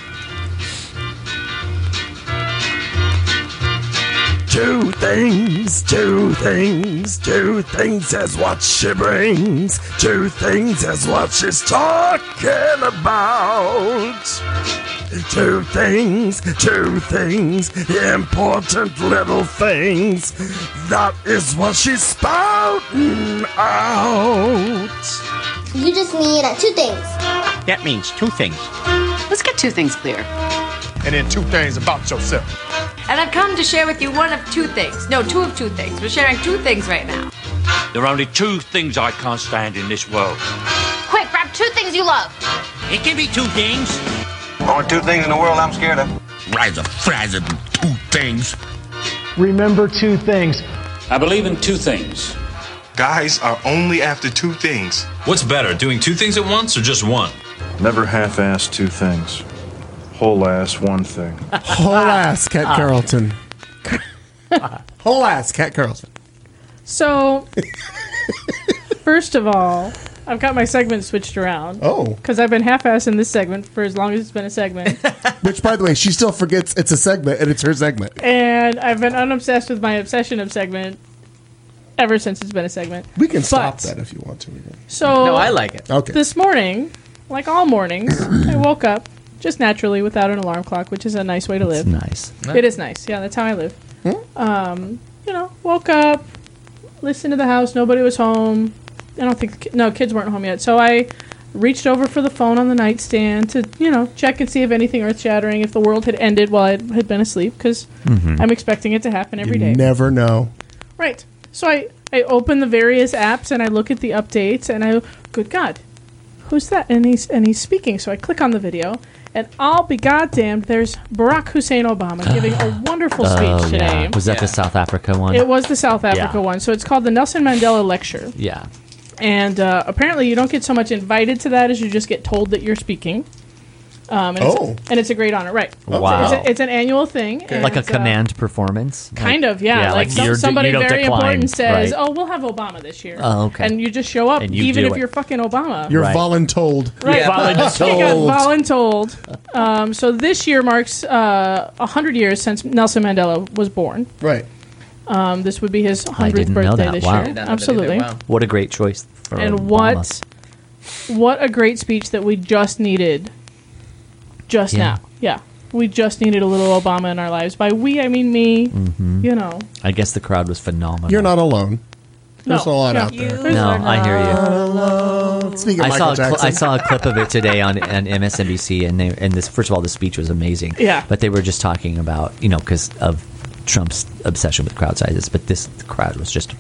Two things, two things, two things is what she brings. Two things is what she's talking about. Two things, two things, important little things. That is what she's spouting out. You just need uh, two things. That means two things. Let's get two things clear. And then two things about yourself. And I've come to share with you one of two things. No, two of two things. We're sharing two things right now. There are only two things I can't stand in this world. Quick, grab two things you love. It can be two things. Only two things in the world I'm scared of. Rise of frazzle, two things. Remember two things. I believe in two things. Guys are only after two things. What's better, doing two things at once or just one? Never half-ass two things. Whole ass one thing. Whole ass, Cat Carlton. Whole ass, Cat Carlton. So, first of all, I've got my segment switched around. Oh. Because I've been half-assing this segment for as long as it's been a segment. Which, by the way, she still forgets it's a segment and it's her segment. And I've been unobsessed with my obsession of segment ever since it's been a segment. We can stop But- that if you want to. So, No, I like it. Okay. this morning, like all mornings, I woke up just naturally without an alarm clock, which is a nice way to live. Nice. It is nice. Yeah, that's how I live. Um, you know, woke up, listened to the house. Nobody was home. I don't think the ki- no kids weren't home yet. So I reached over for the phone on the nightstand to you know check and see if anything earth shattering, if the world had ended while I had been asleep, because I'm expecting it to happen every you day. never know. Right. So I I open the various apps and I look at the updates and I good God, who's that? And he's and he's speaking. So I click on the video, and I'll be goddamned. There's Barack Hussein Obama giving a wonderful speech Oh, today. yeah. Was that Yeah. the South Africa one? It was the South Africa Yeah. one. So it's called the Nelson Mandela Lecture. Yeah. And uh, apparently, you don't get so much invited to that as you just get told that you're speaking. Um, and Oh. it's, and it's a great honor, right? Wow. It's, a, it's an annual thing, and, Like a uh, command performance? kind Like- of, yeah. like some, you're d- somebody you don't very decline, important says, right. "Oh, we'll have Obama this year." Oh, okay. And you just show up, And you even do if it. you're fucking Obama. You're Right. voluntold. Right. Yeah. You got voluntold. Um, so this year marks uh, one hundred years since Nelson Mandela was born. Right. Um, this would be his hundredth didn't know birthday that. this Wow. year. I did not know that Absolutely. either. Wow. What a great choice for And Obama. what what a great speech that we just needed just Yeah. now. Yeah. We just needed a little Obama in our lives. By we, I mean me. Mm-hmm. You know. I guess the crowd was phenomenal. You're not alone. There's No. a lot No. out there. There's No, a- I hear you. Speaking of I saw Michael a cl- Jackson. I saw a clip of it today on, on M S N B C, and they, and this first of all, the speech was amazing. Yeah. But they were just talking about, you know, because of Trump's obsession with crowd sizes. But this crowd was just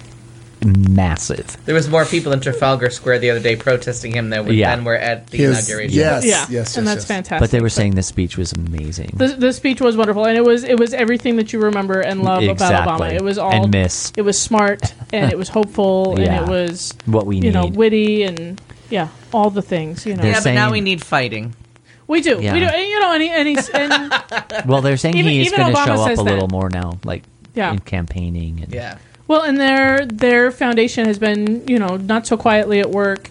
massive. There was more people in Trafalgar Square the other day protesting him than, Yeah. than were at the His- inauguration. yes, Yeah. yes, yes, and that's yes. fantastic. But they were saying this speech was amazing. The, the speech was wonderful, and it was it was everything that you remember and love about Exactly. Obama. It was all And miss. It was smart, and it was hopeful, and Yeah. it was What we you know need. witty, and yeah, all the things. You know, They're Yeah, but now saying- we need fighting. we do, Yeah. we do. And, you know, and, he, and he's and Well, they're saying Even- he is even going to Obama show up says a that. little more now, like Yeah. in campaigning. And Yeah. well, and their their foundation has been you know not so quietly at work,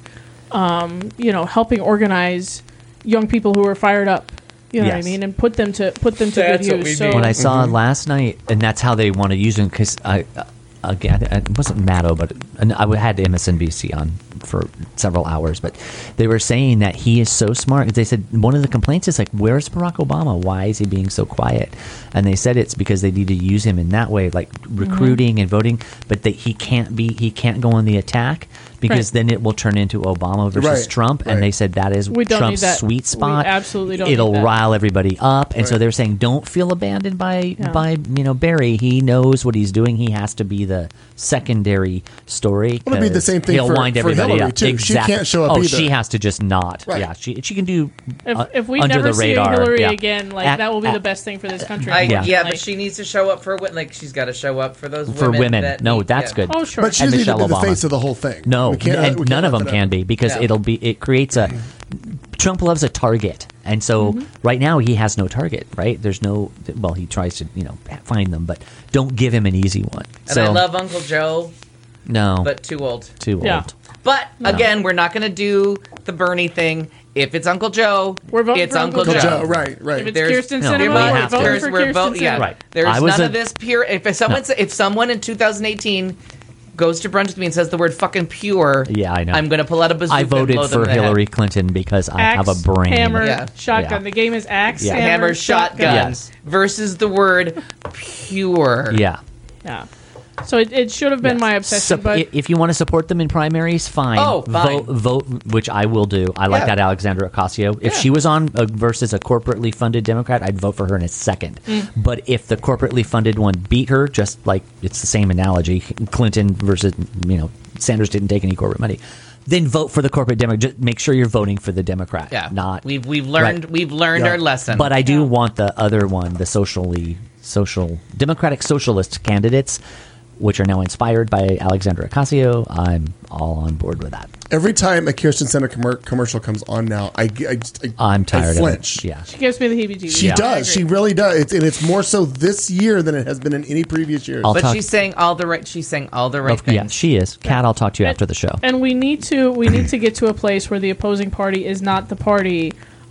um, you know, helping organize young people who are fired up. You know what I Yes. mean, and put them to put them to That's good what we use. So need. What I saw last night, and that's how they want to use him, because I, uh, again, it wasn't Maddo, but and I had M S N B C on for several hours, but they were saying that he is so smart. They said one of the complaints is like, where's Barack Obama? Why is he being so quiet? And they said it's because they need to use him in that way, like recruiting and voting, but that he can't be, he can't go on the attack because Right. then it will turn into Obama versus Right, Trump. right. And they said that is We don't Trump's need that. sweet We spot. absolutely don't It'll need that. rile everybody up. And so Right. they're saying, don't feel abandoned by, Yeah. by, you know, Barry. He knows what he's doing. He has to be the secondary story. Well, it'd be the 'cause same thing he'll for- wind for everybody Hillary, up. too. She Exactly. can't show up Oh, either. she has to just not. Right. Yeah, she she can do If, uh, if we under never the see radar. Hillary yeah. again, like At- that will be the at- best thing for this country. I, Yeah. yeah, Like- but she needs to show up for wi- like she's got to show up for those for women. women. that No, need- that's yeah. good. Oh, sure. But she And doesn't need to Michelle be the Obama. face of the whole thing. No, We can't- and we can't none of let them that can happen. be because Yeah. it'll be it creates a Trump loves a target, and so Mm-hmm. right now he has no target. Right? There's no. Well, he tries to you know find them, but don't give him an easy one. And so I love Uncle Joe, no, but too old. too Yeah. old. But again, we're not going to do the Bernie thing. If it's Uncle Joe, We're voting it's for Uncle, Uncle Joe. Joe, right, right. If it's There's- Kirsten no, Sinema, we we're have to. voting There's- for we're Kirsten vote- yeah. Sinema. Right. There's I was none a- of this pure. If someone, No. if someone in two thousand eighteen goes to brunch with me and says the word "fucking pure," Yeah, I know. I'm going to pull out a bazooka. I and voted blow them for in the head. Hillary Clinton because I Axe, have a brain. hammer, Yeah. shotgun. Yeah. The game is axe, Yeah. hammer, Hammer, shotgun, Yes. versus the word "pure." Yeah. Yeah. So it, it should have been Yes. my obsession, Sup- but i- if you want to support them in primaries, fine. Oh, fine. Vote, vote, which I will do. I like Yeah. that Alexandra Ocasio. If Yeah. she was on uh, versus a corporately funded Democrat, I'd vote for her in a second. Mm. But if the corporately funded one beat her, just like it's the same analogy, Clinton versus you know Sanders didn't take any corporate money. Then vote for the corporate Democrat. Just make sure you're voting for the Democrat. Yeah, not we've we've learned Right. we've learned Yeah. our lesson. But I do Yeah. want the other one, the socially social Democratic Socialist candidates, which are now inspired by Alexandra Ocasio. I'm all on board with that. Every time a Kirsten Center commer- commercial comes on now, I, I, just- I I'm tired I of flinch. it. Yeah. she gives me the heebie-jeebies. She Yeah, I does. She agree. really does. It's, and it's more so this year than it has been in any previous years. I'll but talk- she's saying all the right. She's saying all the right Oh, things. yeah, she is. Kat, I'll talk to you after the show. And we need to we need to get to a place where the opposing party is not the party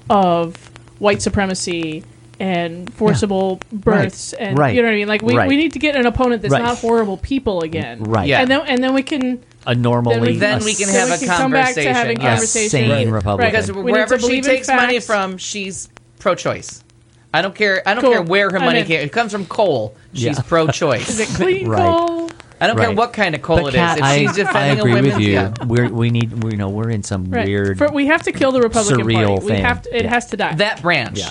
of white supremacy and forcible births Right. and Right. you know what I mean. Like we, Right. we need to get an opponent that's Right. not horrible people again. Right. Yeah. And then and then we can A normally, Then we- Then a we can then have we a can come back to conversation. having Yeah. conversation. sane Right. Republican. Because We need wherever to she believe in takes money facts. from, she's pro-choice. I don't care. I don't Cool. care where her I'm money in. came. It comes from coal. She's Yeah. pro-choice. is it clean Right. coal? I don't care Right. what kind of coal But it is. Kat, If I, she's I defending agree a women, with you. yeah. We're, we need, we, you know, we're in some Right. weird. For, we have to kill the Republican surreal Party. We thing. have to, it Yeah. has to die. that branch. Yeah.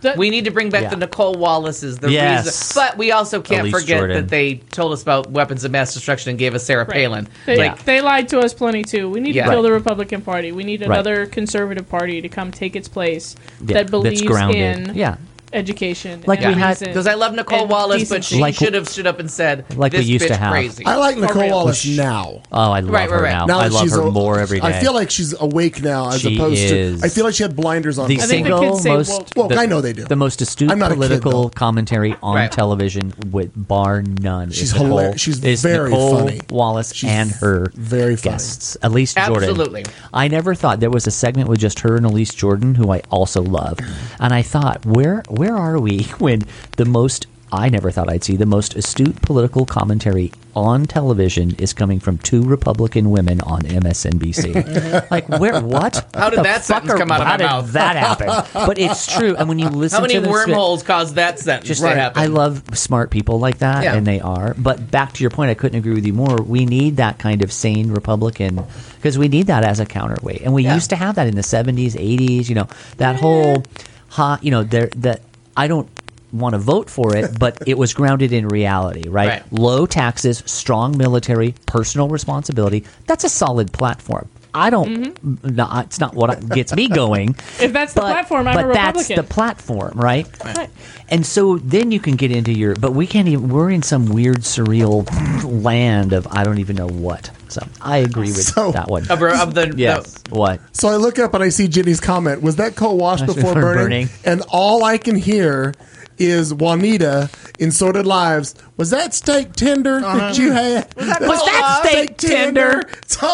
The- we need to bring back Yeah. the Nicole Wallaces. The Yes. reason, but we also can't Elise forget Jordan. that they told us about weapons of mass destruction and gave us Sarah Right. Palin. They, Like, they lied to us plenty too. We need Yeah. to kill Right. the Republican Party. We need Right. another conservative party to come take its place Yeah, that that's believes grounded. in Yeah. education. Like and we had- reason because I love Nicole and Wallace, but decency. she Like- should have stood up and said, like we "This used to bitch have. crazy." I like Nicole real. Wallace now. Oh, I love Right, her right, right. now. Now I that love she's her a- more every day. I feel like she's awake now, as She opposed is. to. I feel like she had blinders on. the I think the single kids say most woke. Well, the, I know they do. the most astute I'm not a kid, political though. commentary on Right. television, with bar none. is She's Nicole, hilarious. She's is very Nicole funny. Wallace She's and her very funny. guests. Elise Jordan. Absolutely. I never thought there was a segment with just her and Elise Jordan, who I also love, and I thought, where where are we when the most I never thought I'd see the most astute political commentary on television is coming from two Republican women on M S N B C. Like, where? What? How did The that fuck sentence are- come out of how my did mouth? that happen? But it's true. And when you listen How many to the script- wormholes caused that sentence just to happen? I love smart people like that, Yeah. and they are. But back to your point, I couldn't agree with you more. We need that kind of sane Republican because we need that as a counterweight, and we Yeah. used to have that in the seventies, eighties. You know, that whole hot. You know, there that I don't want to vote for it, but it was grounded in reality, right? Right. Low taxes, strong military, personal responsibility. That's a solid platform. I don't. No, it's not what gets me going. If that's the but- platform, I'm but a that's Republican. the platform, right? Right. And so then you can get into your, but we can't even, we're in some weird, surreal land of I don't even know what. So I agree with So- that one. of, of the, Yes. the- What? So I look up and I see Jenny's comment. Was that coal washed before Before burning? burning. And all I can hear is Juanita in Sordid Lives. Was that steak tender that you had? Was that Was that steak tender? So,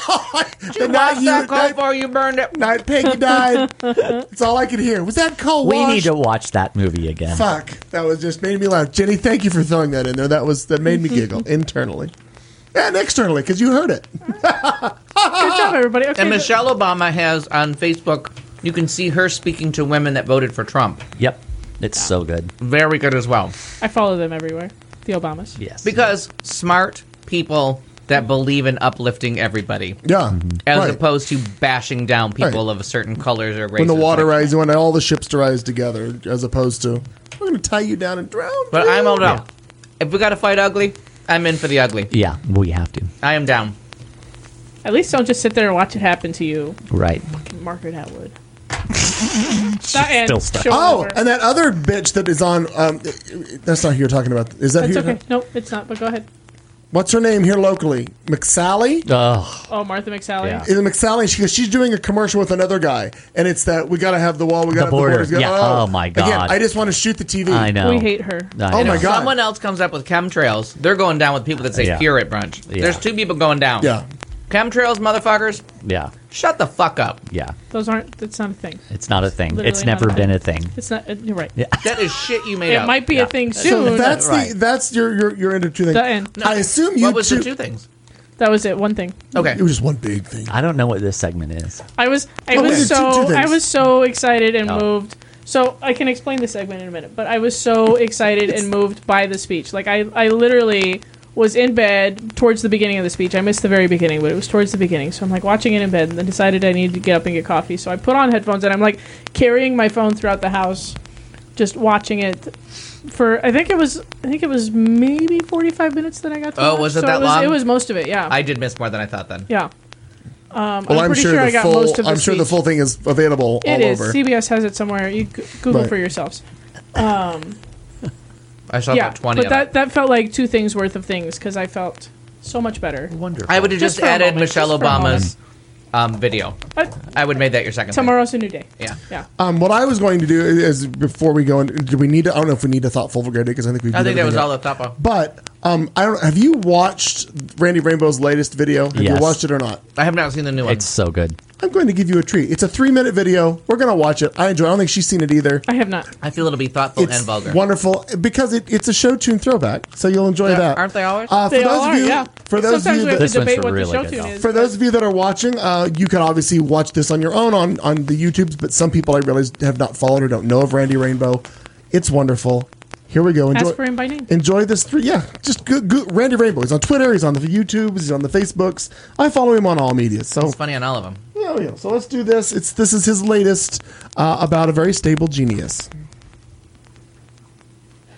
you the night lost you that coal night, before you burned it. night Peggy died. That's all I could hear. Was that coal We washed? need to watch that movie again. Fuck. That was just made me laugh. Jenny, thank you for throwing that in there. That was that made me giggle internally. And externally, because you heard it. Good job, everybody. Okay, And the- Michelle Obama has on Facebook, you can see her speaking to women that voted for Trump. Yep. It's so good. Very good as well. I follow them everywhere. The Obamas. Yes. Because smart people that believe in uplifting everybody. Yeah. As right. opposed to bashing down people Right. of certain colors or races. When the water Like- rises, you want all the ships to rise together, as opposed to, we're going to tie you down and drown. But you." I'm all down. If we got to fight ugly, I'm in for the ugly. Yeah, we have to. I am down. At least don't just sit there and watch it happen to you. Right. Margaret Atwood. That and Still stuck. show Oh, over. and that other bitch that is on, um, that's not who you're talking about. Is that That's who you're okay. Nope, it's not. But go ahead. What's her name here locally? McSally? Oh, Oh, Martha McSally. Yeah. Is it McSally? She, she's doing a commercial with another guy, and it's that we got to have the wall, we got to have border. the borders. We gotta- Yeah. Oh, my Again, God. I just want to shoot the T V. I know. We hate her. I Oh know. my God. Someone else comes up with chemtrails. They're going down with people that say Yeah. pure at brunch. Yeah. There's two people going down. Yeah. Chemtrails, motherfuckers. Yeah. Shut the fuck up. Yeah. Those aren't. That's not a thing. It's not a thing. Literally It's not never a been thing. a thing. It's not. uh, You're right. Yeah. That is shit you made It up. might be Yeah. a thing So soon. that's Right. the that's your your you're into two things. The end. I assume you What was two, the two things? That was it. One thing. Okay. It was just one big thing. I don't know what this segment is. I was. I Oh, we was did two- so. two things. I was so excited and Oh. moved. So I can explain the segment in a minute. But I was so excited and moved by the speech. Like I. I literally was in bed towards the beginning of the speech. I missed the very beginning, but it was towards the beginning. So I'm like watching it in bed, and then decided I needed to get up and get coffee. So I put on headphones, and I'm like carrying my phone throughout the house, just watching it. For I think it was I think it was maybe forty-five minutes that I got to Oh, watch. was it So that it was, long? It was most of it, yeah. I did miss more than I thought then. yeah. Um, Well, I'm, I'm, pretty sure, sure, the I got full. most of the I'm sure the speech. full thing is available It all is. over. C B S has it somewhere. You g- Google Right. for yourselves. Um, I saw yeah, about twenty but of that it. that felt like two things worth of things because I felt so much better. Wonderful. I would have Just just, for a added moment, Michelle just for a Obama's um, video. But I would make that your second thing. tomorrow's a new day. Yeah. Yeah. Um, what I was going to do is before we go in, do we need to? I don't know if we need to thoughtful forget it because I think we. I think that was all the top of. But um, I don't. Have you watched Randy Rainbow's latest video? Have Yes. you watched it or not? I have not seen the new one. It's so good. I'm going to give you a treat. It's a three minute video. We're going to watch it. I enjoy it. I don't think she's seen it either. I have not. I feel it'll be thoughtful It's and vulgar. wonderful because it, it's a show tune throwback, so you'll enjoy Yeah, that. aren't they always? Uh, for They those all of are, you, yeah. for those Sometimes of you we have that, This to one's debate what really the show good, tune though. is. for those of you that are watching, uh, you can obviously watch this on your own on on the YouTubes, but some people I realize have not followed or don't know of Randy Rainbow. It's wonderful. Here we go. Enjoy, Ask for him by name. enjoy this three. Yeah, just good, good. Randy Rainbow. He's on Twitter. He's on the YouTubes. He's on the Facebooks. I follow him on all media. So It's funny on all of them. yeah, yeah. So let's do this. It's this is his latest uh, about a very stable genius.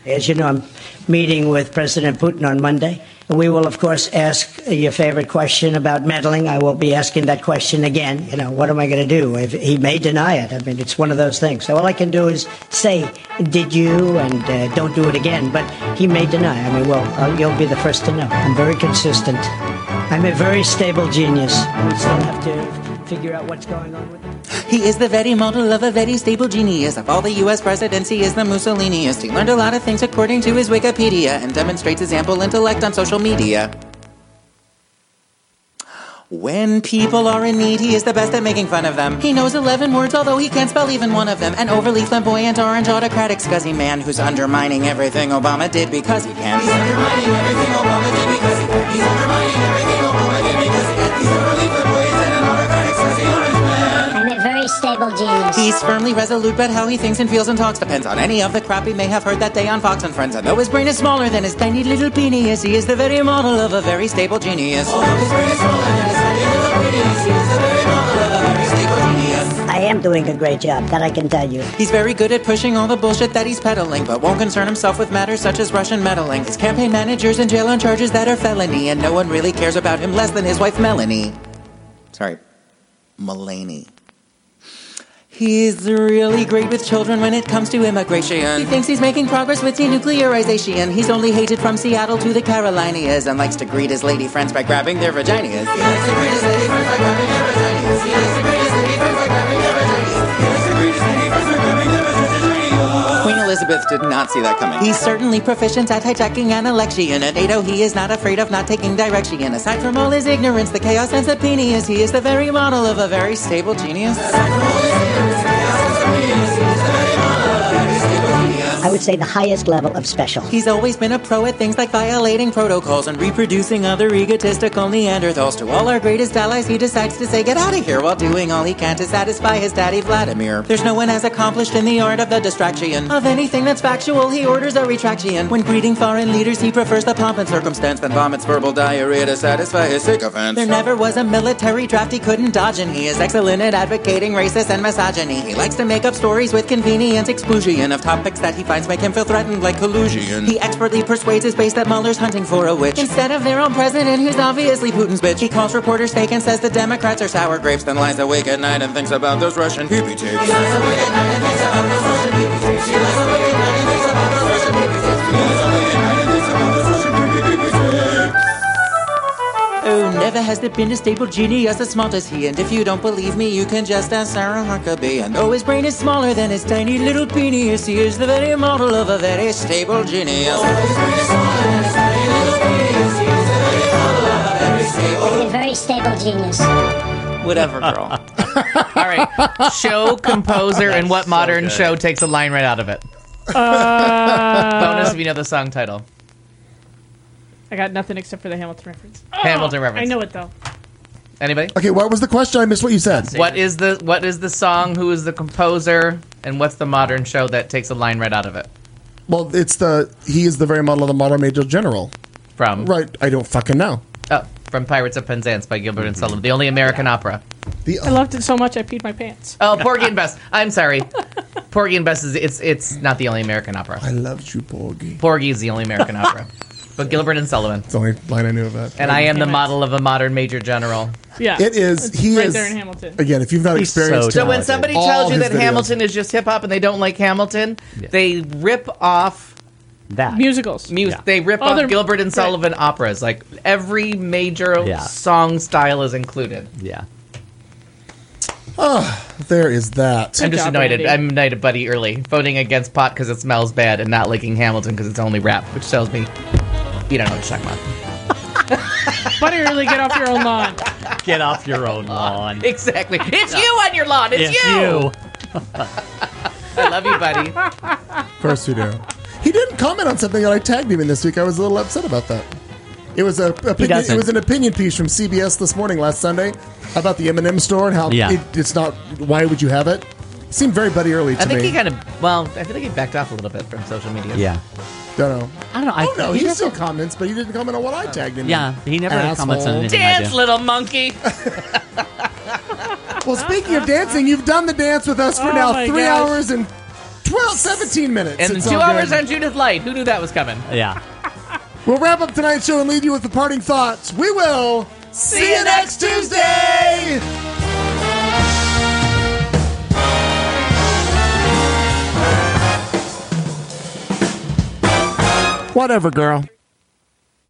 As you know, I'm meeting with President Putin on Monday. We will, of course, ask your favorite question about meddling. I will be asking that question again. You know, what am I going to do? If he may deny it. I mean, it's one of those things. So all I can do is say, did you, and uh, don't do it again. But he may deny. I mean, well, uh, you'll be the first to know. I'm very consistent. I'm a very stable genius. We still have to figure out what's going on with it. He is the very model of a very stable genius. Of all the U S presidents, he is the Mussoliniest. He learned a lot of things according to his Wikipedia and demonstrates his ample intellect on social media. When people are in need, he is the best at making fun of them. He knows eleven words, although he can't spell even one of them. An overly flamboyant, orange, autocratic, scuzzy man who's undermining everything Obama did because he can. He's undermining everything Obama did because he can. He's undermining everything Obama did because he can. He's overly flamboyant and an autocratic, scuzzy orange man. I'm a very stable genius. He's firmly resolute, but how he thinks and feels and talks depends on any of the crap he may have heard that day on Fox and Friends. And though his brain is smaller than his tiny little penis, he is the very model of a very stable genius. Although his brain is smaller than his tiny little penis, he is the very model of a very stable genius. I am doing a great job, that I can tell you. He's very good at pushing all the bullshit that he's peddling, but won't concern himself with matters such as Russian meddling. His campaign manager's in jail on charges that are felony, and no one really cares about him less than his wife Melanie. Sorry, Mulaney. He's really great with children when it comes to immigration. He thinks he's making progress with denuclearization. He's only hated from Seattle to the Carolinas and likes to greet his lady friends by grabbing their vaginas. He likes to greet his lady friends by grabbing their vaginas. He likes to greet his lady friends by grabbing their vaginas. He likes to greet his lady friends by grabbing their vaginas. Queen Elizabeth did not see that coming. He's certainly proficient at hijacking an election. At NATO, he is not afraid of not taking direction. Aside from all his ignorance, the chaos and sapenius, he is the very model of a very stable genius. Aside from all his ignorance, I would say the highest level of special. He's always been a pro at things like violating protocols and reproducing other egotistical Neanderthals. To all our greatest allies, he decides to say, get out of here, while doing all he can to satisfy his daddy Vladimir. There's no one as accomplished in the art of the distraction. Of anything that's factual, he orders a retraction. When greeting foreign leaders, he prefers the pomp and circumstance, then vomits verbal diarrhea to satisfy his sycophants. There never was a military draft he couldn't dodge, and he is excellent at advocating racist and misogyny. He likes to make up stories with convenient exclusion of topics that he finds make him feel threatened like collusion. He expertly persuades his base that Mueller's hunting for a witch instead of their own president, who's obviously Putin's bitch. He calls reporters fake and says the Democrats are sour grapes, then lies awake at night and thinks about those Russian pee-pee tapes. He lies awake at night and thinks about those Russian pee-pee tapes. He lies awake at night and thinks about those Russian pee-pee tapes. He lies awake at night and thinks about those Russian pee-pee tapes. Oh, never has there been a stable genius as smart as he. And if you don't believe me, you can just ask Sarah Huckabee. And though his brain is smaller than his tiny little penis, he is the very model of a very stable genius. Although his brain is smaller than his tiny little penis, he is the very model of a very stable... I'm a very stable genius. Whatever, girl. All right. Show, composer, and what modern good. show takes a line right out of it? Uh, Bonus if you know the song title. I got nothing except for the Hamilton reference. Hamilton Oh, reference. I know it though. Anybody? Okay, what was the question? I missed what you said. What is the what is the song? Who is the composer? And what's the modern show that takes a line right out of it? Well, it's the he is the very model of the modern Major General. From? Right, I don't fucking know. Oh, from Pirates of Penzance by Gilbert and Sullivan, the only American opera. The, I loved it so much I peed my pants. Oh, Porgy and Bess. I'm sorry. Porgy and Bess is it's it's not the only American opera. I loved you, Porgy. Porgy is the only American opera. But Gilbert and Sullivan. It's the only line I knew of that. And I am the Damn it. model of a modern Major General. Yeah, It is. It's He right is. there in Hamilton. Again, if you've not He's experienced so him, So when somebody all tells you his that videos. Hamilton is just hip hop and they don't like Hamilton, Yeah. they rip off That. Musicals. mu- Yeah. They rip Oh, off they're- Gilbert and Sullivan operas. Like every major Yeah. song style is included. Yeah. there is that. I'm just job, annoyed. Andy. I'm annoyed at Buddy Early voting against pot because it smells bad and not liking Hamilton because it's only rap, which tells me you don't know what you're talking about. Buddy, really get off your own lawn. Get off your own lawn. Exactly. It's you on your lawn. It's, It's you. you. I love you, Buddy. Of course we do. He didn't comment on something that I tagged him in this week. I was a little upset about that. It was a opinion, doesn't. it was an opinion piece from C B S this morning last Sunday about the M and M store and how Yeah. it, it's not. Why would you have it? Seemed very Buddy Early to I think me. he kind of, well, I feel like he backed off a little bit from social media. Yeah. Don't know. I don't know. I, Oh no, he he, doesn't- still comments, but he didn't comment on what I tagged him. in. Yeah, he never Asshole. comments on anything I Dance, do. little monkey. Well, speaking of dancing, you've done the dance with us for Oh now my three gosh. hours and twelve, seventeen minutes. And It's two all hours good. on Judith Light. Who knew that was coming? Yeah. We'll wrap up tonight's show and leave you with the parting thoughts. We will see you next Tuesday. Whatever, girl.